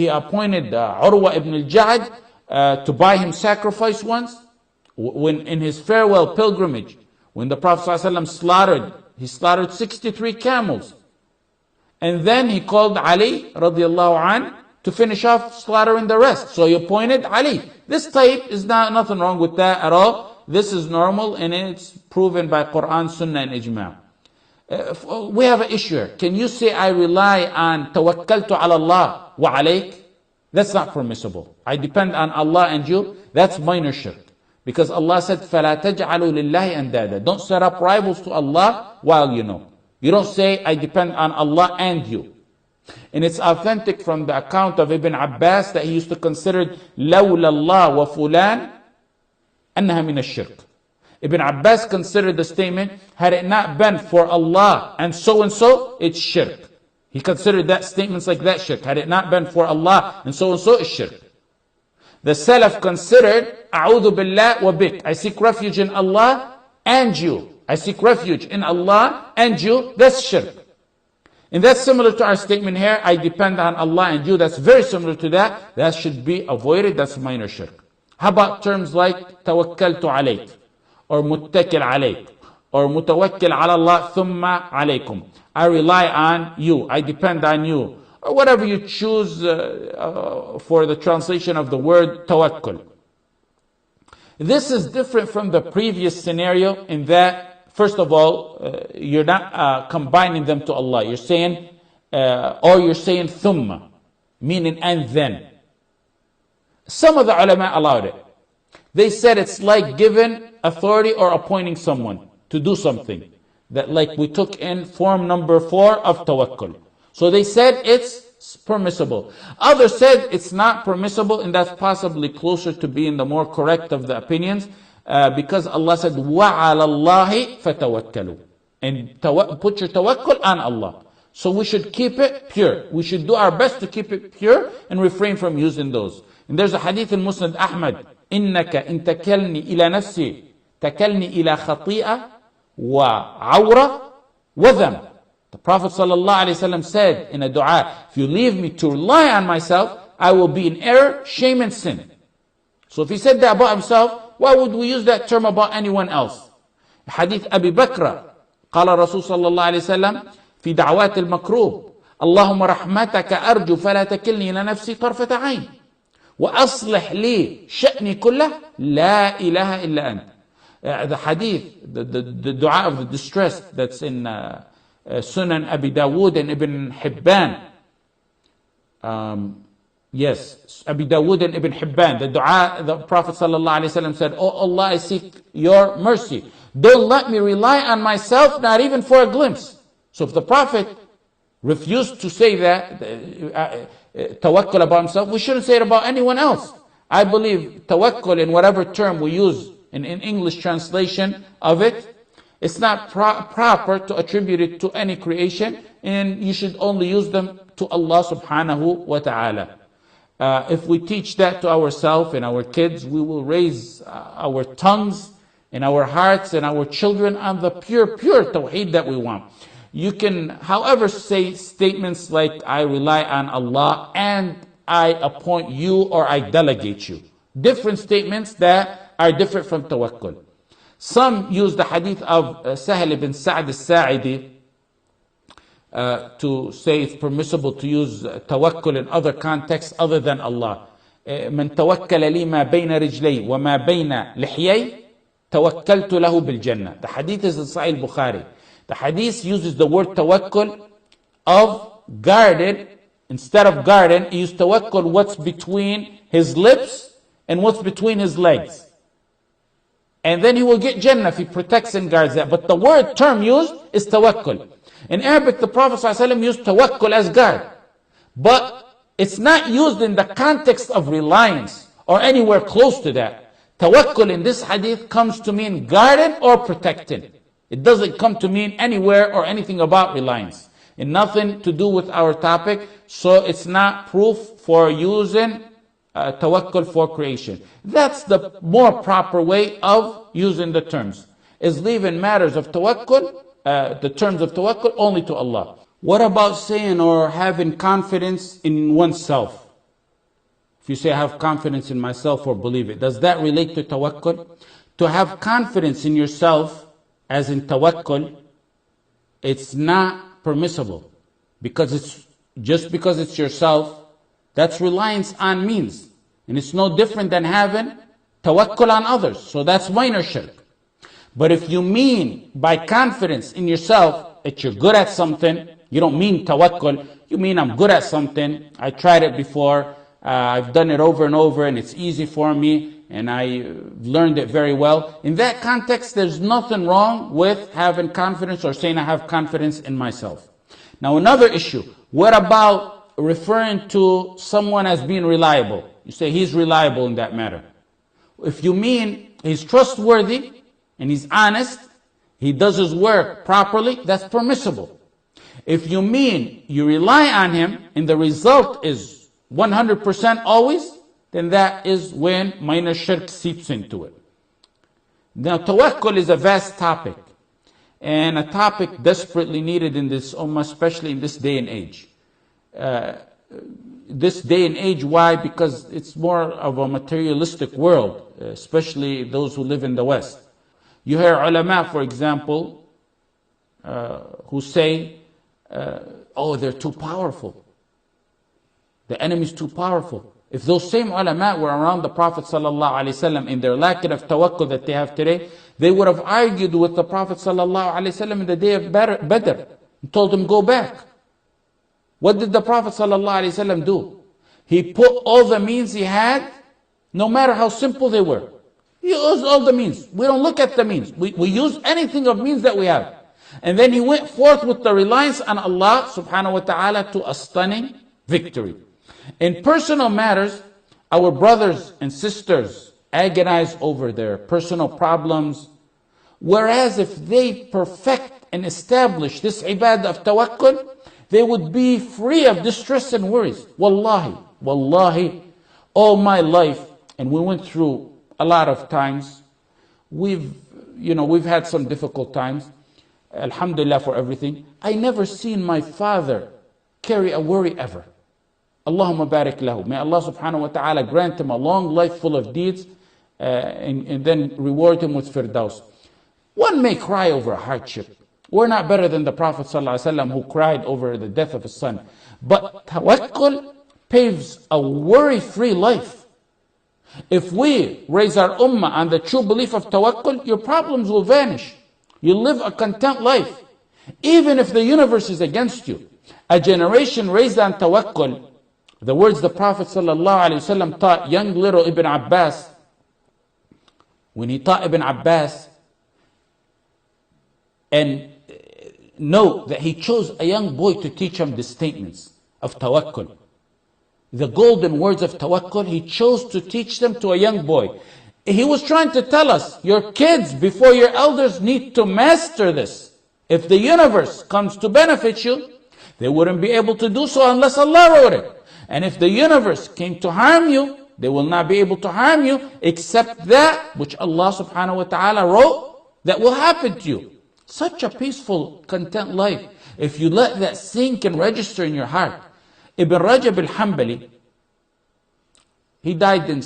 S2: Urwa ibn al-Ja'd to buy him sacrifice once. When in his farewell pilgrimage, when the Prophet ﷺ he slaughtered 63 camels. And then he called Ali radiallahu anh to finish off slaughtering the rest. So he appointed Ali. This type is nothing wrong with that at all. This is normal and it's proven by Quran, Sunnah and Ijma'. We have an issue here. Can you say I rely on tawakkaltu ala Allah wa alayk? That's not permissible. I depend on Allah and you. That's minor shirk. Because Allah said, فَلَا تَجْعَلُوا لِلَّهِ أَنْدَادًا. Don't set up rivals to Allah while you know. You don't say, I depend on Allah and you. And it's authentic from the account of Ibn Abbas that he used to consider لَوْلَ اللَّهِ وَفُلَانٍ أَنَّهَا مِنَ الشِّرْكِ. Ibn Abbas considered the statement, had it not been for Allah and so, it's shirk. He considered that statements like that shirk. Had it not been for Allah and so, it's shirk. The Salaf considered, A'udhu billah wa bik. I seek refuge in Allah and you. I seek refuge in Allah and you. That's shirk. And that's similar to our statement here, I depend on Allah and you. That's very similar to that. That should be avoided. That's minor shirk. How about terms like tawakkaltu alayk, or muttakil alayk, or mutawakkil ala Allah thumma alaykum. I rely on you. I depend on you. Or whatever you choose for the translation of the word tawakkul. This is different from the previous scenario in that, first of all, you're not combining them to Allah. You're saying, or you're saying thumma, meaning and then. Some of the ulama allowed it. They said it's like giving authority or appointing someone to do something. That like we took in form number 4 of tawakkul. So they said it's it's permissible. Others said it's not permissible, and that's possibly closer to being the more correct of the opinions, because Allah said, وَعَلَى اللَّهِ فَتَوَكَّلُوا. And put your tawakkul on Allah. So we should keep it pure. We should do our best to keep it pure and refrain from using those. And there's a hadith in Musnad Ahmad, إِنَّكَ إِن تَكَلْنِي إِلَى نَفْسِي تَكَلْنِي إِلَى خَطِيئَةٍ وَعَوْرَةٍ وَذَنْبٍ. The Prophet ﷺ said in a dua, if you leave me to rely on myself, I will be in error, shame and sin. So if he said that about himself, why would we use that term about anyone else? Hadith Abi Bakr, قال رسول صلى الله عليه وسلم في دعوات المكروب اللهم رحمتك أرجو فلا تكلني إلى نفسي طرفة عين وأصلح لي شأني كله لا إله إلا أنت. The hadith, the dua of the distress that's in Sunan Abi Dawood and Ibn Hibban. Yes, Abi Dawood and Ibn Hibban. The dua, the Prophet ﷺ said, Oh Allah, I seek your mercy. Don't let me rely on myself, not even for a glimpse. So if the Prophet refused to say that, tawakkul about himself, we shouldn't say it about anyone else. I believe tawakkul, in whatever term we use in English translation of it, it's not proper to attribute it to any creation, and you should only use them to Allah subhanahu wa ta'ala. If we teach that to ourselves and our kids, we will raise our tongues and our hearts and our children on the pure tawheed that we want. You can, however, say statements like, I rely on Allah and I appoint you or I delegate you. Different statements that are different from tawakkul. Some use the hadith of Sahal ibn Sa'd al-Sa'idi to say it's permissible to use tawakkul in other contexts other than Allah. من توكل لي ما بين رجلي وما بين لحيي توكلت له بالجنة. The hadith is in Sahih Bukhari. The hadith uses the word tawakkul of guarded. Instead of garden, he used tawakkul what's between his lips and what's between his legs. And then he will get Jannah if he protects and guards that. But the word term used is tawakkul. In Arabic, the Prophet ﷺ used tawakkul as guard. But it's not used in the context of reliance or anywhere close to that. Tawakkul in this hadith comes to mean guarded or protected. It doesn't come to mean anywhere or anything about reliance. And nothing to do with our topic. So it's not proof for using tawakkul for creation. That's the more proper way of using the terms, is leaving matters of tawakkul, the terms of tawakkul, only to Allah. What about saying or having confidence in oneself? If you say, I have confidence in myself or believe it, does that relate to tawakkul? To have confidence in yourself, as in tawakkul, it's not permissible. Because it's just because it's yourself, that's reliance on means. And it's no different than having tawakkul on others. So that's minor shirk. But if you mean by confidence in yourself that you're good at something, you don't mean tawakkul, you mean I'm good at something, I tried it before, I've done it over and over and it's easy for me and I learned it very well. In that context, there's nothing wrong with having confidence or saying I have confidence in myself. Now another issue, what about referring to someone as being reliable? You say he's reliable in that matter. If you mean he's trustworthy and he's honest, he does his work properly, that's permissible. If you mean you rely on him and the result is 100% always, then that is when minor shirk seeps into it. Now tawakkul is a vast topic and a topic desperately needed in this ummah, especially in this day and age. This day and age, why? Because it's more of a materialistic world, especially those who live in the West. You hear ulama, for example, who say, oh, they're too powerful. The enemy is too powerful. If those same ulama were around the Prophet ﷺ in their lack of tawakkul that they have today, they would have argued with the Prophet ﷺ in the day of Badr and told him, go back. What did the Prophet ﷺ do? He put all the means he had, no matter how simple they were. He used all the means. We don't look at the means. We use anything of means that we have. And then he went forth with the reliance on Allah subhanahu wa ta'ala to a stunning victory. In personal matters, our brothers and sisters agonize over their personal problems, whereas if they perfect and establish this ibadah of tawakkul, they would be free of distress and worries. Wallahi, all my life, and we went through a lot of times, we've had some difficult times. Alhamdulillah for everything. I never seen my father carry a worry ever. Allahumma barik lahu. May Allah subhanahu wa ta'ala grant him a long life full of deeds and then reward him with firdaus. One may cry over a hardship. We're not better than the Prophet ﷺ who cried over the death of his son. But tawakkul paves a worry-free life. If we raise our ummah on the true belief of tawakkul, your problems will vanish. You live a content life. Even if the universe is against you. A generation raised on tawakkul, the words the Prophet ﷺ taught young little Ibn Abbas, when he taught Ibn Abbas, and note that he chose a young boy to teach him the statements of tawakkul. The golden words of tawakkul, he chose to teach them to a young boy. He was trying to tell us, your kids before your elders need to master this. If the universe comes to benefit you, they wouldn't be able to do so unless Allah wrote it. And if the universe came to harm you, they will not be able to harm you except that which Allah subhanahu wa ta'ala wrote that will happen to you. Such a peaceful, content life. If you let that sink and register in your heart. Ibn Rajab al-Hanbali, he died in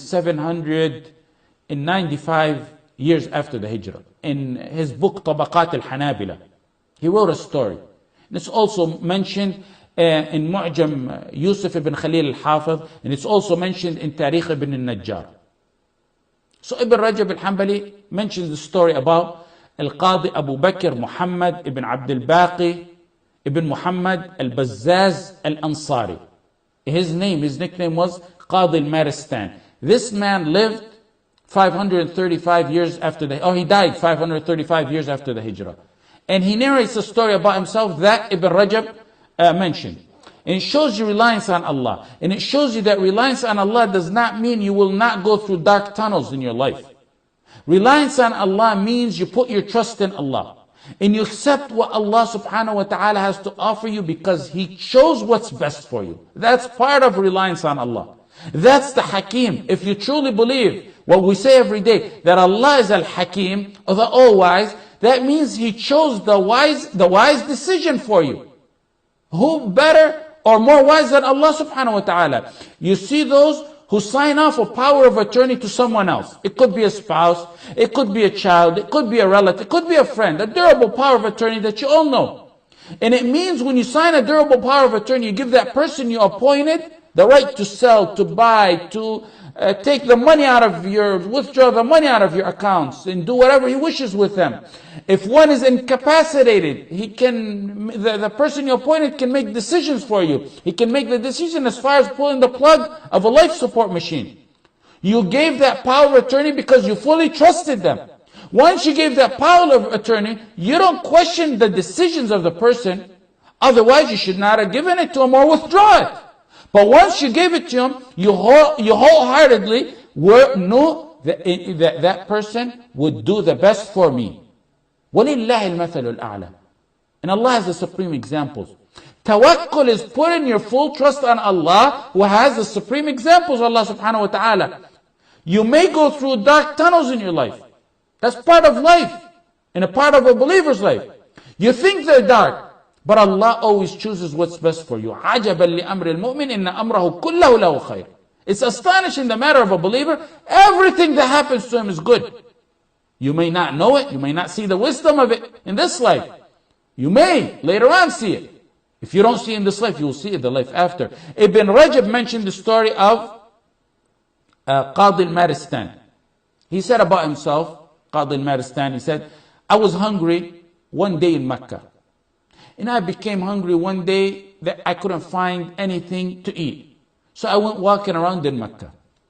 S2: 795 years after the Hijrah. In his book, Tabaqat al-Hanabila, he wrote a story. And it's also mentioned in Mu'jam Yusuf ibn Khalil al-Hafiz, and it's also mentioned in Tarikh ibn al-Najjar. So Ibn Rajab al-Hanbali mentions the story about Al-Qadi Abu Bakr Muhammad ibn Abdul Baqi ibn Muhammad al-Bazzaz al-Ansari. His nickname was Qadi al-Maristan. This man lived 535 years after he died 535 years after the Hijrah. And he narrates a story about himself that Ibn Rajab mentioned. And it shows you reliance on Allah. And it shows you that reliance on Allah does not mean you will not go through dark tunnels in your life. Reliance on Allah means you put your trust in Allah. And you accept what Allah subhanahu wa ta'ala has to offer you because He chose what's best for you. That's part of reliance on Allah. That's the Hakim. If you truly believe what we say every day, that Allah is Al-Hakim, or the All-Wise, that means He chose the wise decision for you. Who better or more wise than Allah subhanahu wa ta'ala? You see those who sign off a power of attorney to someone else. It could be a spouse, it could be a child, it could be a relative, it could be a friend, a durable power of attorney that you all know. And it means when you sign a durable power of attorney, you give that person you appointed the right to sell, to buy, to take the money out of withdraw the money out of your accounts and do whatever he wishes with them. If one is incapacitated, the person you appointed can make decisions for you. He can make the decision as far as pulling the plug of a life support machine. You gave that power of attorney because you fully trusted them. Once you gave that power of attorney, you don't question the decisions of the person. Otherwise, you should not have given it to him or withdraw it. But once you gave it to him, you wholeheartedly knew that person would do the best for me. وَلِلَّهِ الْمَثَلُ الْأَعْلَى. And Allah has the supreme examples. Tawakkul is putting your full trust on Allah, who has the supreme examples, Allah subhanahu wa ta'ala. You may go through dark tunnels in your life. That's part of life, and a part of a believer's life. You think they're dark, but Allah always chooses what's best for you. عَجَبًا لِأَمْرِ الْمُؤْمِنِ إِنَّ أَمْرَهُ كُلَّهُ لَهُ خَيْرٌ. It's astonishing the matter of a believer. Everything that happens to him is good. You may not know it. You may not see the wisdom of it in this life. You may later on see it. If you don't see it in this life, you will see it in the life after. Ibn Rajab mentioned the story of Qadi al-Maristan. He said about himself, Qadi al-Maristan, he said, I was hungry one day in Mecca. And I became hungry one day that I couldn't find anything to eat. So I went walking around in Mecca.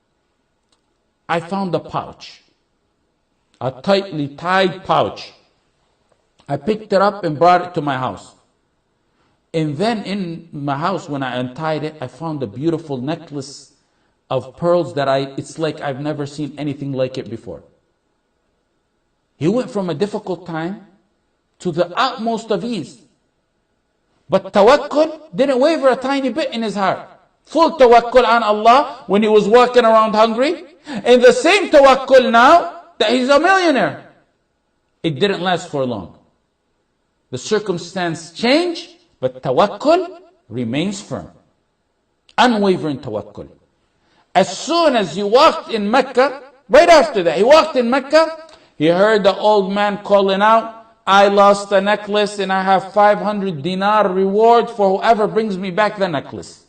S2: I found a pouch. A tightly tied pouch. I picked it up and brought it to my house. And then in my house, when I untied it, I found a beautiful necklace of pearls that it's like I've never seen anything like it before. He went from a difficult time to the utmost of ease. But tawakkul didn't waver a tiny bit in his heart. Full tawakkul on Allah when he was walking around hungry. And the same tawakkul now that he's a millionaire. It didn't last for long. The circumstance changed, but tawakkul remains firm. Unwavering tawakkul. As soon as he walked in Mecca, right after that, he walked in Mecca, he heard the old man calling out, I lost the necklace and I have 500 dinar reward for whoever brings me back the necklace.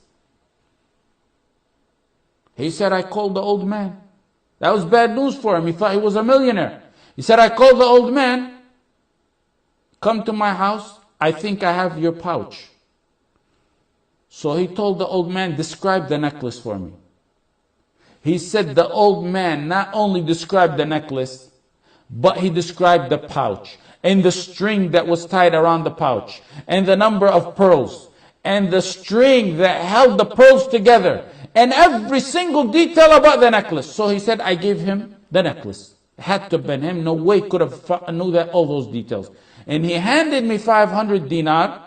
S2: He said, I called the old man. That was bad news for him. He thought he was a millionaire. He said, I called the old man. Come to my house. I think I have your pouch. So he told the old man, describe the necklace for me. He said the old man not only described the necklace, but he described the pouch and the string that was tied around the pouch and the number of pearls and the string that held the pearls together and every single detail about the necklace. So he said, I gave him the necklace. It had to have been him. No way could have knew that all those details. And he handed me 500 dinar.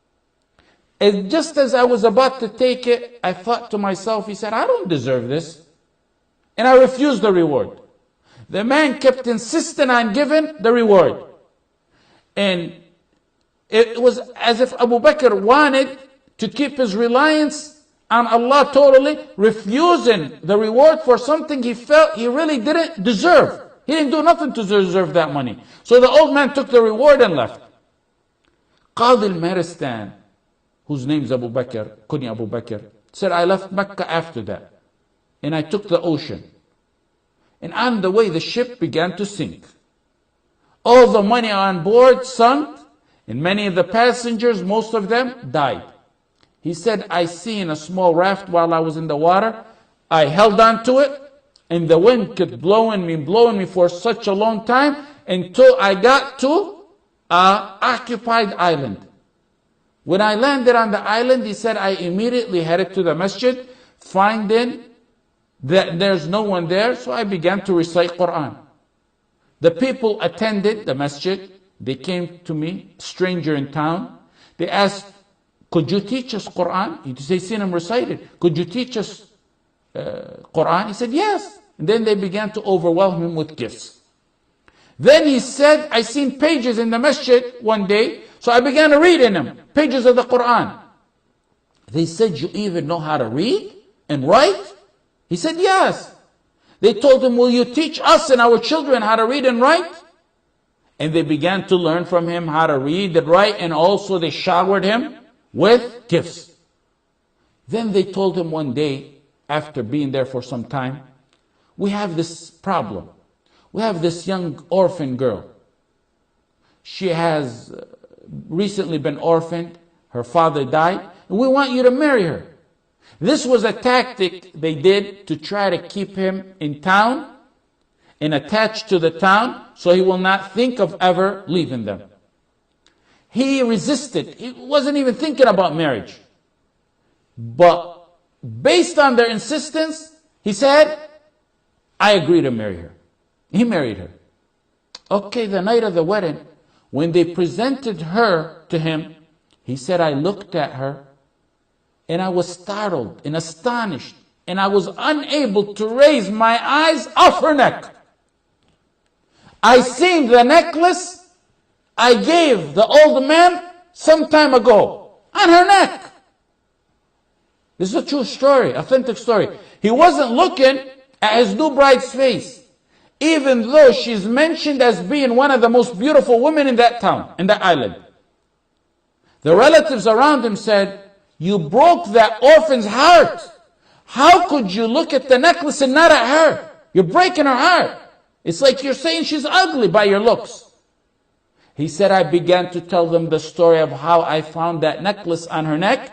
S2: And just as I was about to take it, I thought to myself, he said, I don't deserve this. And I refused the reward. The man kept insisting on giving the reward. And it was as if Abu Bakr wanted to keep his reliance on Allah totally, refusing the reward for something he felt he really didn't deserve. He didn't do nothing to deserve that money. So the old man took the reward and left. Qadi al-Maristan, whose name is Abu Bakr, Kunya Abu Bakr, said, I left Mecca after that. And I took the ocean. And on the way, the ship began to sink. All the money on board sunk, and many of the passengers, most of them, died. He said, I seen a small raft while I was in the water. I held on to it, and the wind kept blowing me for such a long time until I got to an occupied island. When I landed on the island, he said, I immediately headed to the masjid, finding that there's no one there, so I began to recite Quran. The people attended the masjid. They came to me, stranger in town. They asked, could you teach us Quran? They seen him recite it. Could you teach us Quran? He said, yes. And then they began to overwhelm him with gifts. Then he said, I seen pages in the masjid one day, so I began to read in them, pages of the Quran. They said, you even know how to read and write? He said, yes. They told him, will you teach us and our children how to read and write? And they began to learn from him how to read and write, and also they showered him with gifts. Then they told him one day, after being there for some time, we have this problem. We have this young orphan girl. She has recently been orphaned. Her father died. And we want you to marry her. This was a tactic they did to try to keep him in town and attached to the town so he will not think of ever leaving them. He resisted. He wasn't even thinking about marriage. But based on their insistence, he said, I agree to marry her. He married her. Okay, the night of the wedding, when they presented her to him, he said, I looked at her and I was startled and astonished, and I was unable to raise my eyes off her neck. I seen the necklace I gave the old man some time ago on her neck. This is a true story, authentic story. He wasn't looking at his new bride's face, even though she's mentioned as being one of the most beautiful women in that town, in that island. The relatives around him said, you broke that orphan's heart. How could you look at the necklace and not at her? You're breaking her heart. It's like you're saying she's ugly by your looks. He said, I began to tell them the story of how I found that necklace on her neck.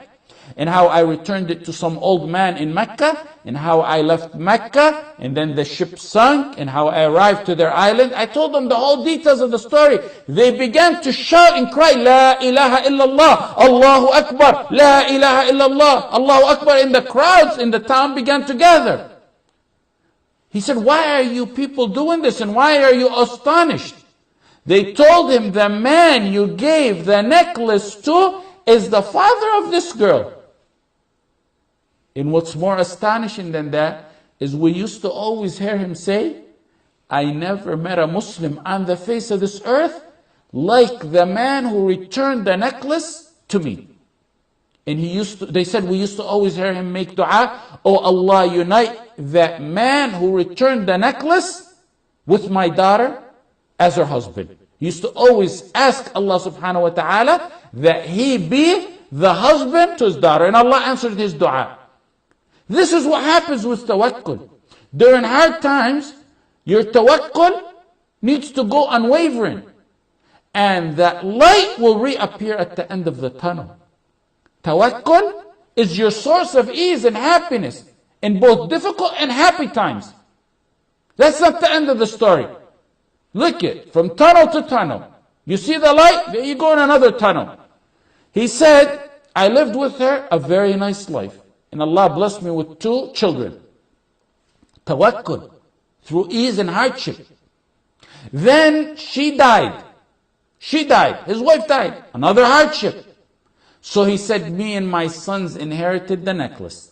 S2: and how I returned it to some old man in Mecca, and how I left Mecca, and then the ship sunk, and how I arrived to their island. I told them the whole details of the story. They began to shout and cry, La ilaha illallah, Allahu Akbar, La ilaha illallah, Allahu Akbar. And the crowds in the town began to gather. He said, why are you people doing this, and why are you astonished? They told him, the man you gave the necklace to is the father of this girl. And what's more astonishing than that is we used to always hear him say, I never met a Muslim on the face of this earth like the man who returned the necklace to me. And they said we used to always hear him make dua, oh Allah, unite that man who returned the necklace with my daughter as her husband. He used to always ask Allah subhanahu wa ta'ala that he be the husband to his daughter. And Allah answered his dua. This is what happens with tawakkul. During hard times, your tawakkul needs to go unwavering. And that light will reappear at the end of the tunnel. Tawakkul is your source of ease and happiness in both difficult and happy times. That's not the end of the story. Look it, from tunnel to tunnel. You see the light, there you go in another tunnel. He said, I lived with her a very nice life. And Allah blessed me with 2 children. Tawakkul, through ease and hardship. Then she died. She died. His wife died. Another hardship. So he said, me and my sons inherited the necklace.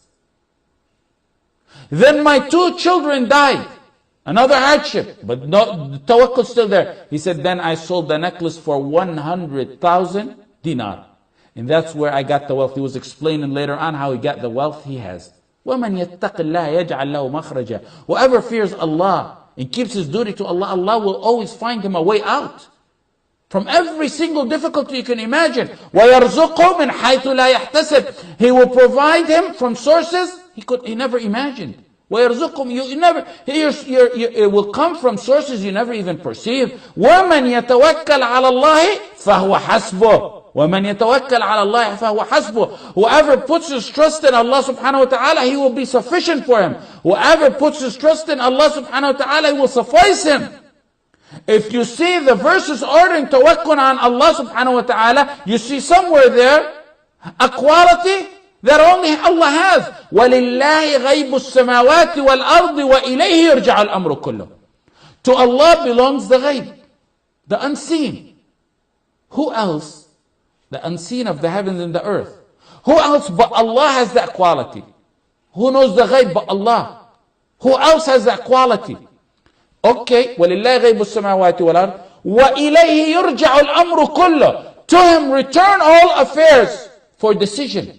S2: Then my 2 children died. Another hardship. But no, the tawakkul still there. He said, then I sold the necklace for 100,000 dinar. And that's where I got the wealth. He was explaining later on how he got the wealth he has. وَمَنْ يَتَّقِ اللَّهَ يَجْعَلْ لَهُ مَخْرَجًا. Whoever fears Allah and keeps his duty to Allah, Allah will always find him a way out from every single difficulty you can imagine. وَيَرْزُقْهُ مِنْ حَيْثُ لَا يَحْتَسِبْ. He will provide him from sources he never imagined. وَيَرْزُقْهُم, it will come from sources you never even perceived. وَمَنْ يَتَوَكَّلْ عَلَى اللَّهِ فَهُوَ حَسْبُهُ. وَمَنْ يَتَوَكَّلْ عَلَى اللَّهِ فَهُوَ حَسْبُهُ. Whoever puts his trust in Allah subhanahu wa ta'ala, he will be sufficient for him. Whoever puts his trust in Allah subhanahu wa ta'ala, he will suffice him. If you see the verses ordering tawakkul on Allah subhanahu wa ta'ala, you see somewhere there a quality that only Allah has. وَلِلَّهِ غَيْبُ السَّمَاوَاتِ وَالْأَرْضِ وَإِلَيْهِ يُرْجَعُ الْأَمْرُ كُلُّهُ. To Allah belongs the ghaib, the unseen. Who else? The unseen of the heavens and the earth. Who else but Allah has that quality? Who knows the ghaib but Allah? Who else has that quality? Okay, وَلِلَّهِ غَيْبُ السَّمَاوَاتِ وَالْأَرْضِ وَإِلَيْهِ يُرْجَعُ الْأَمْرُ كُلُّهُ. To him return all affairs for decision.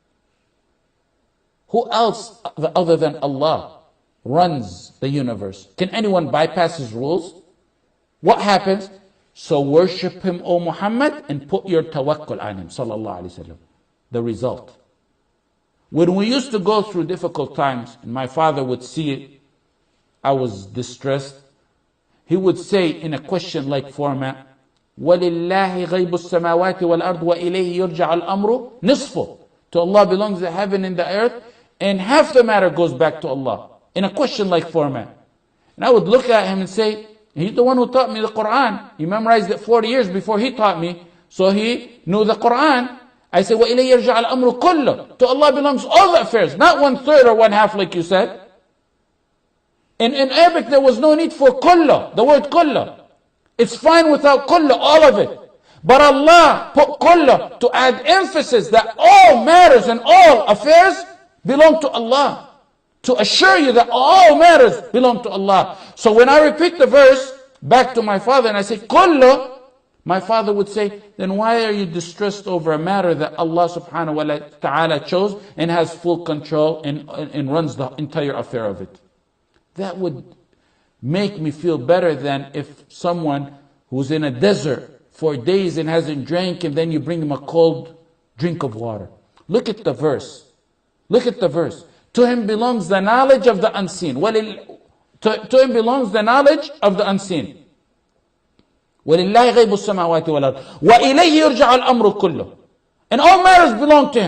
S2: Who else other than Allah runs the universe? Can anyone bypass his rules? What happens? So worship him, O Muhammad, and put your tawakkul on him, sallallahu alaihi wasallam. The result. When we used to go through difficult times, and my father would see it, I was distressed, he would say in a question-like format, وَلِلَّهِ غَيْبُ السَّمَاوَاتِ وَالْأَرْضِ وَإِلَيْهِ يُرْجَعُ الْأَمْرُ نِصْفُ. To Allah belongs the heaven and the earth, and half the matter goes back to Allah, in a question-like format. And I would look at him and say, he's the one who taught me the Quran. He memorized it 40 years before he taught me, so he knew the Quran. I say, وَإِلَيْهِ يُرْجَعُ الْأَمْرُ كُلُّهُ. To Allah belongs all the affairs, not 1/3 or 1/2 like you said. In Arabic, there was no need for kullah, the word kullah. It's fine without kullah, all of it. But Allah put kullah to add emphasis that all matters and all affairs belong to Allah. To assure you that all matters belong to Allah. So when I repeat the verse back to my father and I say kullah, my father would say, then why are you distressed over a matter that Allah subhanahu wa ta'ala chose and has full control and runs the entire affair of it? That would make me feel better than if someone who's in a desert for days and hasn't drank, and then you bring him a cold drink of water. Look at the verse. Look at the verse. To him belongs the knowledge of the unseen. To him belongs the knowledge of the unseen. وَلِلَّهِ غَيْبُ السَّمَاوَاتِ وَالْأَرْضِ وَإِلَيْهِ يُرْجَعُ الْأَمْرُ كُلُّهُ. And all matters belong to him.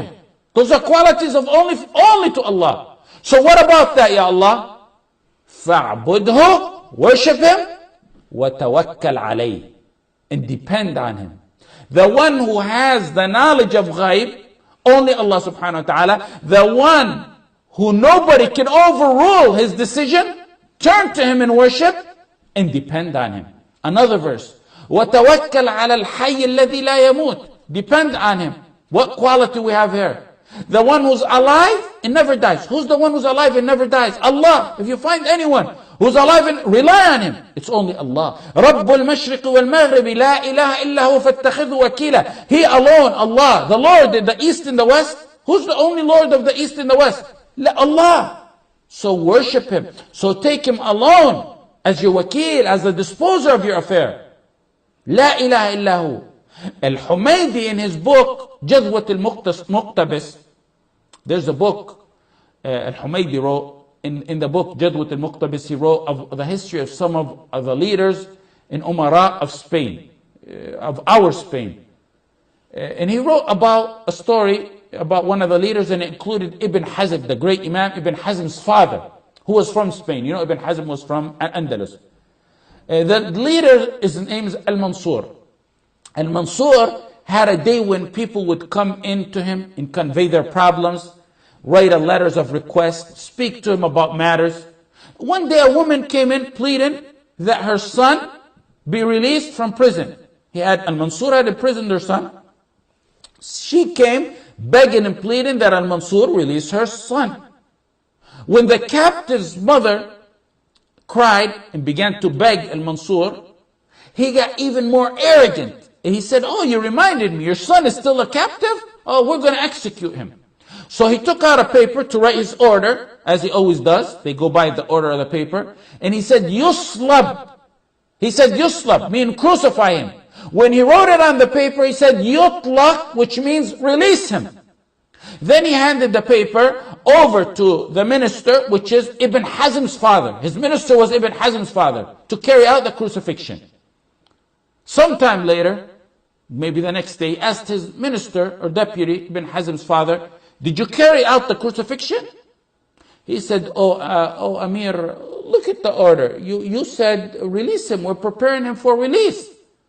S2: Those are qualities of only to Allah. So what about that, Ya Allah? فَاعْبُدْهُ, worship Him, وَتَوَكَّلْ عَلَيْهِ, and depend on Him. The one who has the knowledge of ghaib, only Allah subhanahu wa ta'ala. The one who nobody can overrule his decision, turn to Him in worship and depend on Him. Another verse, وَتَوَكَّلْ عَلَى الْحَيِّ الَّذِي لَا يَمُوتُ, depend on Him. What quality we have here? The one who's alive and never dies. Who's the one who's alive and never dies? Allah. If you find anyone who's alive and rely on Him, it's only Allah. رَبُّ الْمَشْرِقِ وَالْمَغْرِبِ لَا إِلَهَ إِلَّا هُوَ فَاتَّخِذْهُ وَكِيلًا. He alone, Allah, the Lord in the east and the west. Who's the only Lord of the east and the west? Allah. So worship Him. So take Him alone as your wakil, as the disposer of your affair. لا إله إلا هو. Al-Humaydi in his book Jadwat al-Muqtabis, there's a book Al-Humaydi wrote. In the book Jadwat al-Muqtabis, he wrote of the history of some of the leaders in Umara of Spain, of our Spain. And he wrote about a story about one of the leaders, and it included Ibn Hazm, the great Imam Ibn Hazm's father, who was from Spain. You know, Ibn Hazm was from Andalus. The leader, his name is Al-Mansur. Al-Mansur had a day when people would come into him and convey their problems, write letters of request, speak to him about matters. One day a woman came in pleading that her son be released from prison. Al-Mansur had imprisoned her son. She came begging and pleading that Al-Mansur release her son. When the captive's mother cried and began to beg Al-Mansur, he got even more arrogant. And he said, "Oh, you reminded me, your son is still a captive? Oh, we're going to execute him." So he took out a paper to write his order, as he always does. They go by the order of the paper. And he said, "Yuslab." He said, "Yuslab," meaning crucify him. When he wrote it on the paper, he said, "Yutlaq," which means release him. Then he handed the paper over to the minister, which is Ibn Hazm's father. His minister was Ibn Hazm's father, to carry out the crucifixion. Sometime later, maybe the next day, he asked his minister or deputy, Ibn Hazm's father, "Did you carry out the crucifixion?" He said, "Oh, Amir, look at the order. You said release him. We're preparing him for release."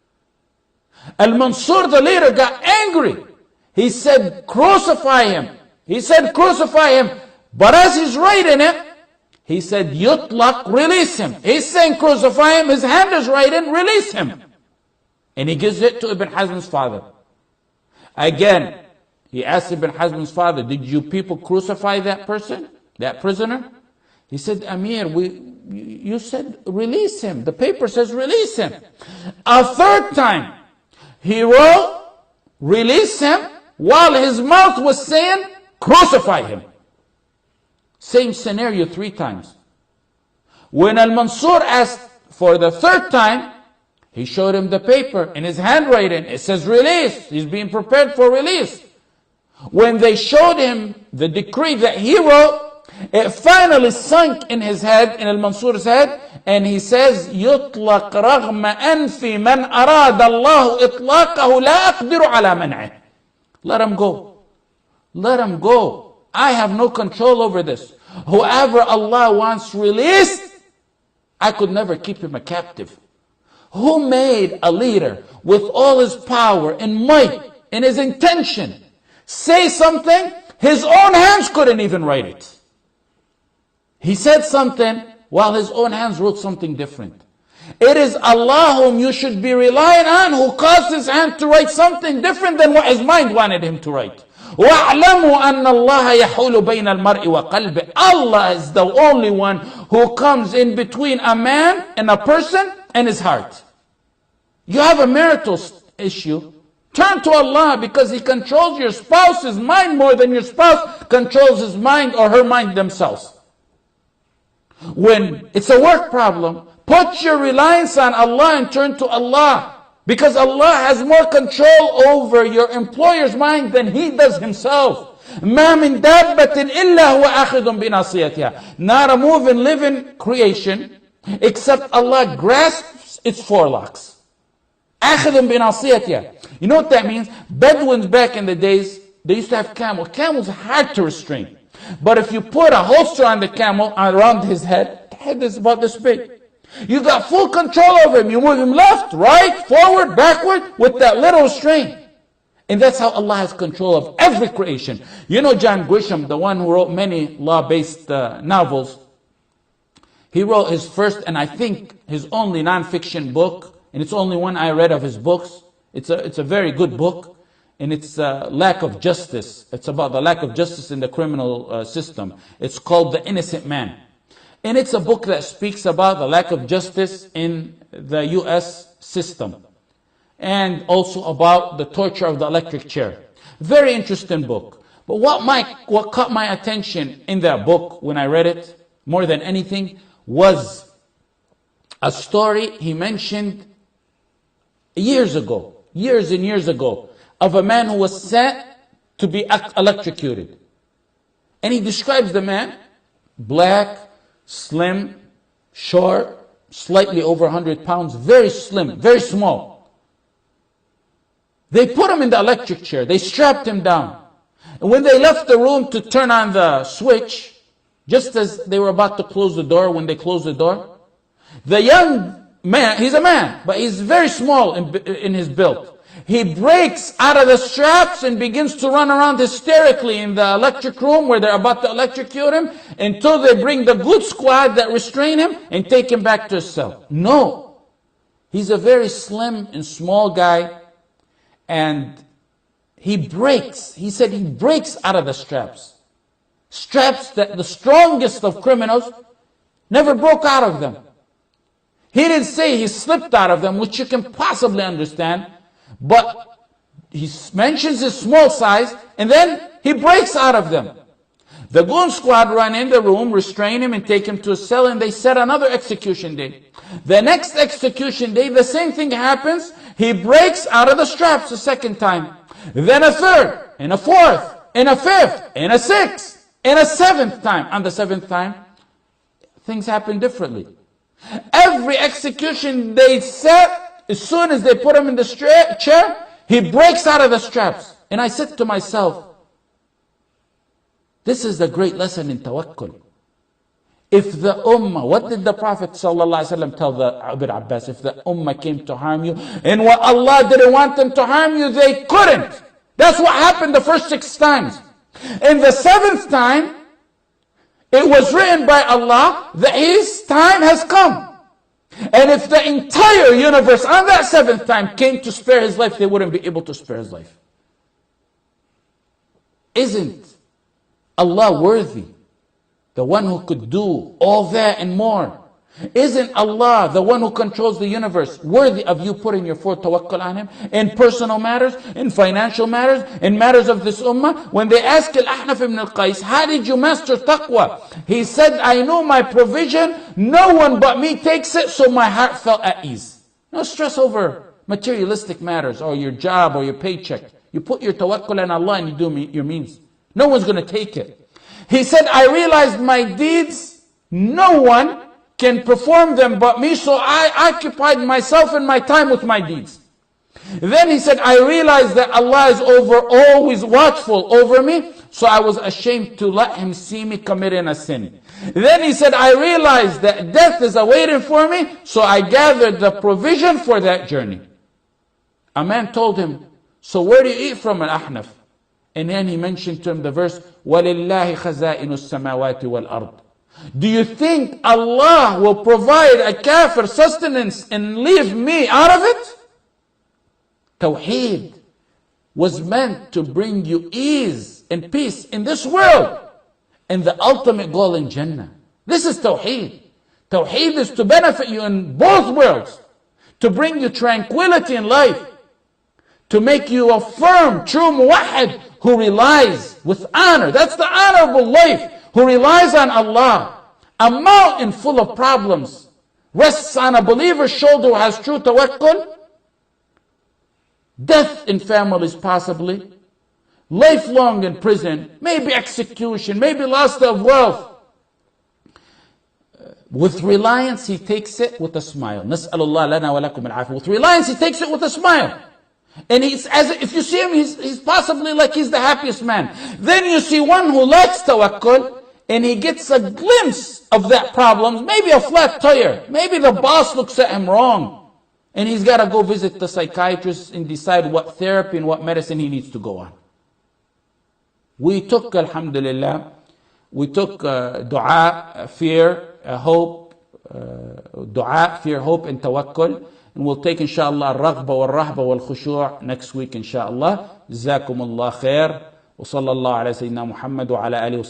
S2: Al-Mansur, the leader, got angry. He said, "Crucify him." He said, "Crucify him." But as he's writing it, he said, "Yutlaq," release him. He's saying crucify him. His hand is writing, release him. And he gives it to Ibn Hazm's father. Again, he asked Ibn Hazm's father, "Did you people crucify that person, that prisoner?" He said, "Amir, you said release him. The paper says release him." A third time, he wrote, "Release him," while his mouth was saying, "Crucify him." Same scenario 3 times. When Al-Mansur asked for the third time, he showed him the paper in his handwriting. It says release. He's being prepared for release. When they showed him the decree that he wrote, it finally sunk in his head, in Al-Mansur's head, and he says, "يُطْلَقْ رَغْمَ أَنْفِ مَنْ أَرَادَ اللَّهُ إِطْلَاقَهُ لَا أَقْدِرُ عَلَى مَنْعِهِ." Let him go. Let him go. I have no control over this. Whoever Allah wants released, I could never keep him a captive. Who made a leader with all his power and might and his intention say something his own hands couldn't even write it? He said something while his own hands wrote something different. It is Allah whom you should be relying on, who caused his hand to write something different than what his mind wanted him to write. وَاعْلَمُوا أَنَّ اللَّهَ يَحُولُ بَيْنَ الْمَرْءِ وَقَلْبِهِ. Allah is the only one who comes in between a man and a person and his heart. You have a marital issue, turn to Allah, because He controls your spouse's mind more than your spouse controls his mind or her mind themselves. When it's a work problem, put your reliance on Allah and turn to Allah, because Allah has more control over your employer's mind than he does himself. مَا مِن دَابَّةٍ إِلَّا هُوَ آخِذٌ بِنَاصِيَتِهَا. Not a moving, living creation except Allah grasps its forelocks. آخِذٌ بِنَاصِيَتِهَا. You know what that means? Bedouins back in the days, they used to have camels. Camels are hard to restrain. But if you put a holster on the camel around his head, the head is about this big. You got full control over him. You move him left, right, forward, backward with that little restraint. And that's how Allah has control of every creation. You know John Grisham, the one who wrote many law-based novels. He wrote his first and I think his only non-fiction book, and it's only one I read of his books. It's a very good book, and it's lack of justice. It's about the lack of justice in the criminal system. It's called The Innocent Man. And it's a book that speaks about the lack of justice in the US system. And also about the torture of the electric chair. Very interesting book. But what caught my attention in that book when I read it, more than anything, was a story he mentioned years and years ago, of a man who was sent to be electrocuted. And he describes the man, black, slim, short, slightly over 100 pounds, very slim, very small. They put him in the electric chair. They strapped him down. And when they left the room to turn on the switch, just as they were about to close the door, when they closed the door, the young man, he's a man, but he's very small in his build. He breaks out of the straps and begins to run around hysterically in the electric room where they're about to electrocute him until they bring the good squad that restrain him and take him back to his cell. No. He's a very slim and small guy. And he breaks. He said he breaks out of the straps. Straps that the strongest of criminals never broke out of them. He didn't say he slipped out of them, which you can possibly understand. But he mentions his small size, and then he breaks out of them. The goon squad run in the room, restrain him, and take him to a cell, and they set another execution date. The next execution day, the same thing happens. He breaks out of the straps a second time. Then a third, and a fourth, and a fifth, and a sixth, and a seventh time. On the seventh time, things happen differently. Every execution they set, as soon as they put him in the chair, he breaks out of the straps. And I said to myself, this is the great lesson in tawakkul. If the ummah, what did the Prophet ﷺ tell the Ibn Abbas? If the ummah came to harm you, and what Allah didn't want them to harm you, they couldn't. That's what happened the first 6 times. And the 7th time, it was written by Allah that His time has come. And if the entire universe on that 7th time came to spare His life, they wouldn't be able to spare His life. Isn't Allah worthy? The one who could do all that and more. Isn't Allah, the one who controls the universe, worthy of you putting your full tawakkul on Him? In personal matters, in financial matters, in matters of this ummah. When they asked Al-Ahnaf ibn al-Qais, how did you master taqwa? He said, I know my provision, no one but me takes it, so my heart felt at ease. No stress over materialistic matters, or your job, or your paycheck. You put your tawakkul on Allah and you do your means. No one's going to take it. He said, I realized my deeds, no one can perform them but me, so I occupied myself and my time with my deeds. Then he said, I realized that Allah is always watchful over me, so I was ashamed to let Him see me committing a sin. Then he said, I realized that death is awaiting for me, so I gathered the provision for that journey. A man told him, so where do you eat from, Al-Ahnaf? And then he mentioned to him the verse, وَلِلَّهِ خَزَائِنُ السَّمَاوَاتِ وَالْأَرْضِ. Do you think Allah will provide a kafir sustenance and leave me out of it? Tawheed was meant to bring you ease and peace in this world and the ultimate goal in Jannah. This is Tawheed. Tawheed is to benefit you in both worlds, to bring you tranquility in life, to make you a firm, true muwahhid who relies with honor. That's the honorable life, who relies on Allah. A mountain full of problems rests on a believer's shoulder who has true tawakkul. Death in families possibly, lifelong in prison, maybe execution, maybe loss of wealth. With reliance, he takes it with a smile. نسأل الله لنا ولكم العافية. With reliance, he takes it with a smile. And he's, as if you see him, he's possibly like he's the happiest man. Then you see one who lacks tawakkul, and he gets a glimpse of that problem, maybe a flat tire, maybe the boss looks at him wrong, and he's got to go visit the psychiatrist and decide what therapy and what medicine he needs to go on. We took, alhamdulillah, dua, fear, hope, dua, fear, hope, and tawakkul. And we'll take, inshallah, al-raghba wal-rahba wal-khushu' next week, inshallah. Jazakum Allah khair. Wa sallallahu ala Sayyidina Muhammad wa ala alihi wa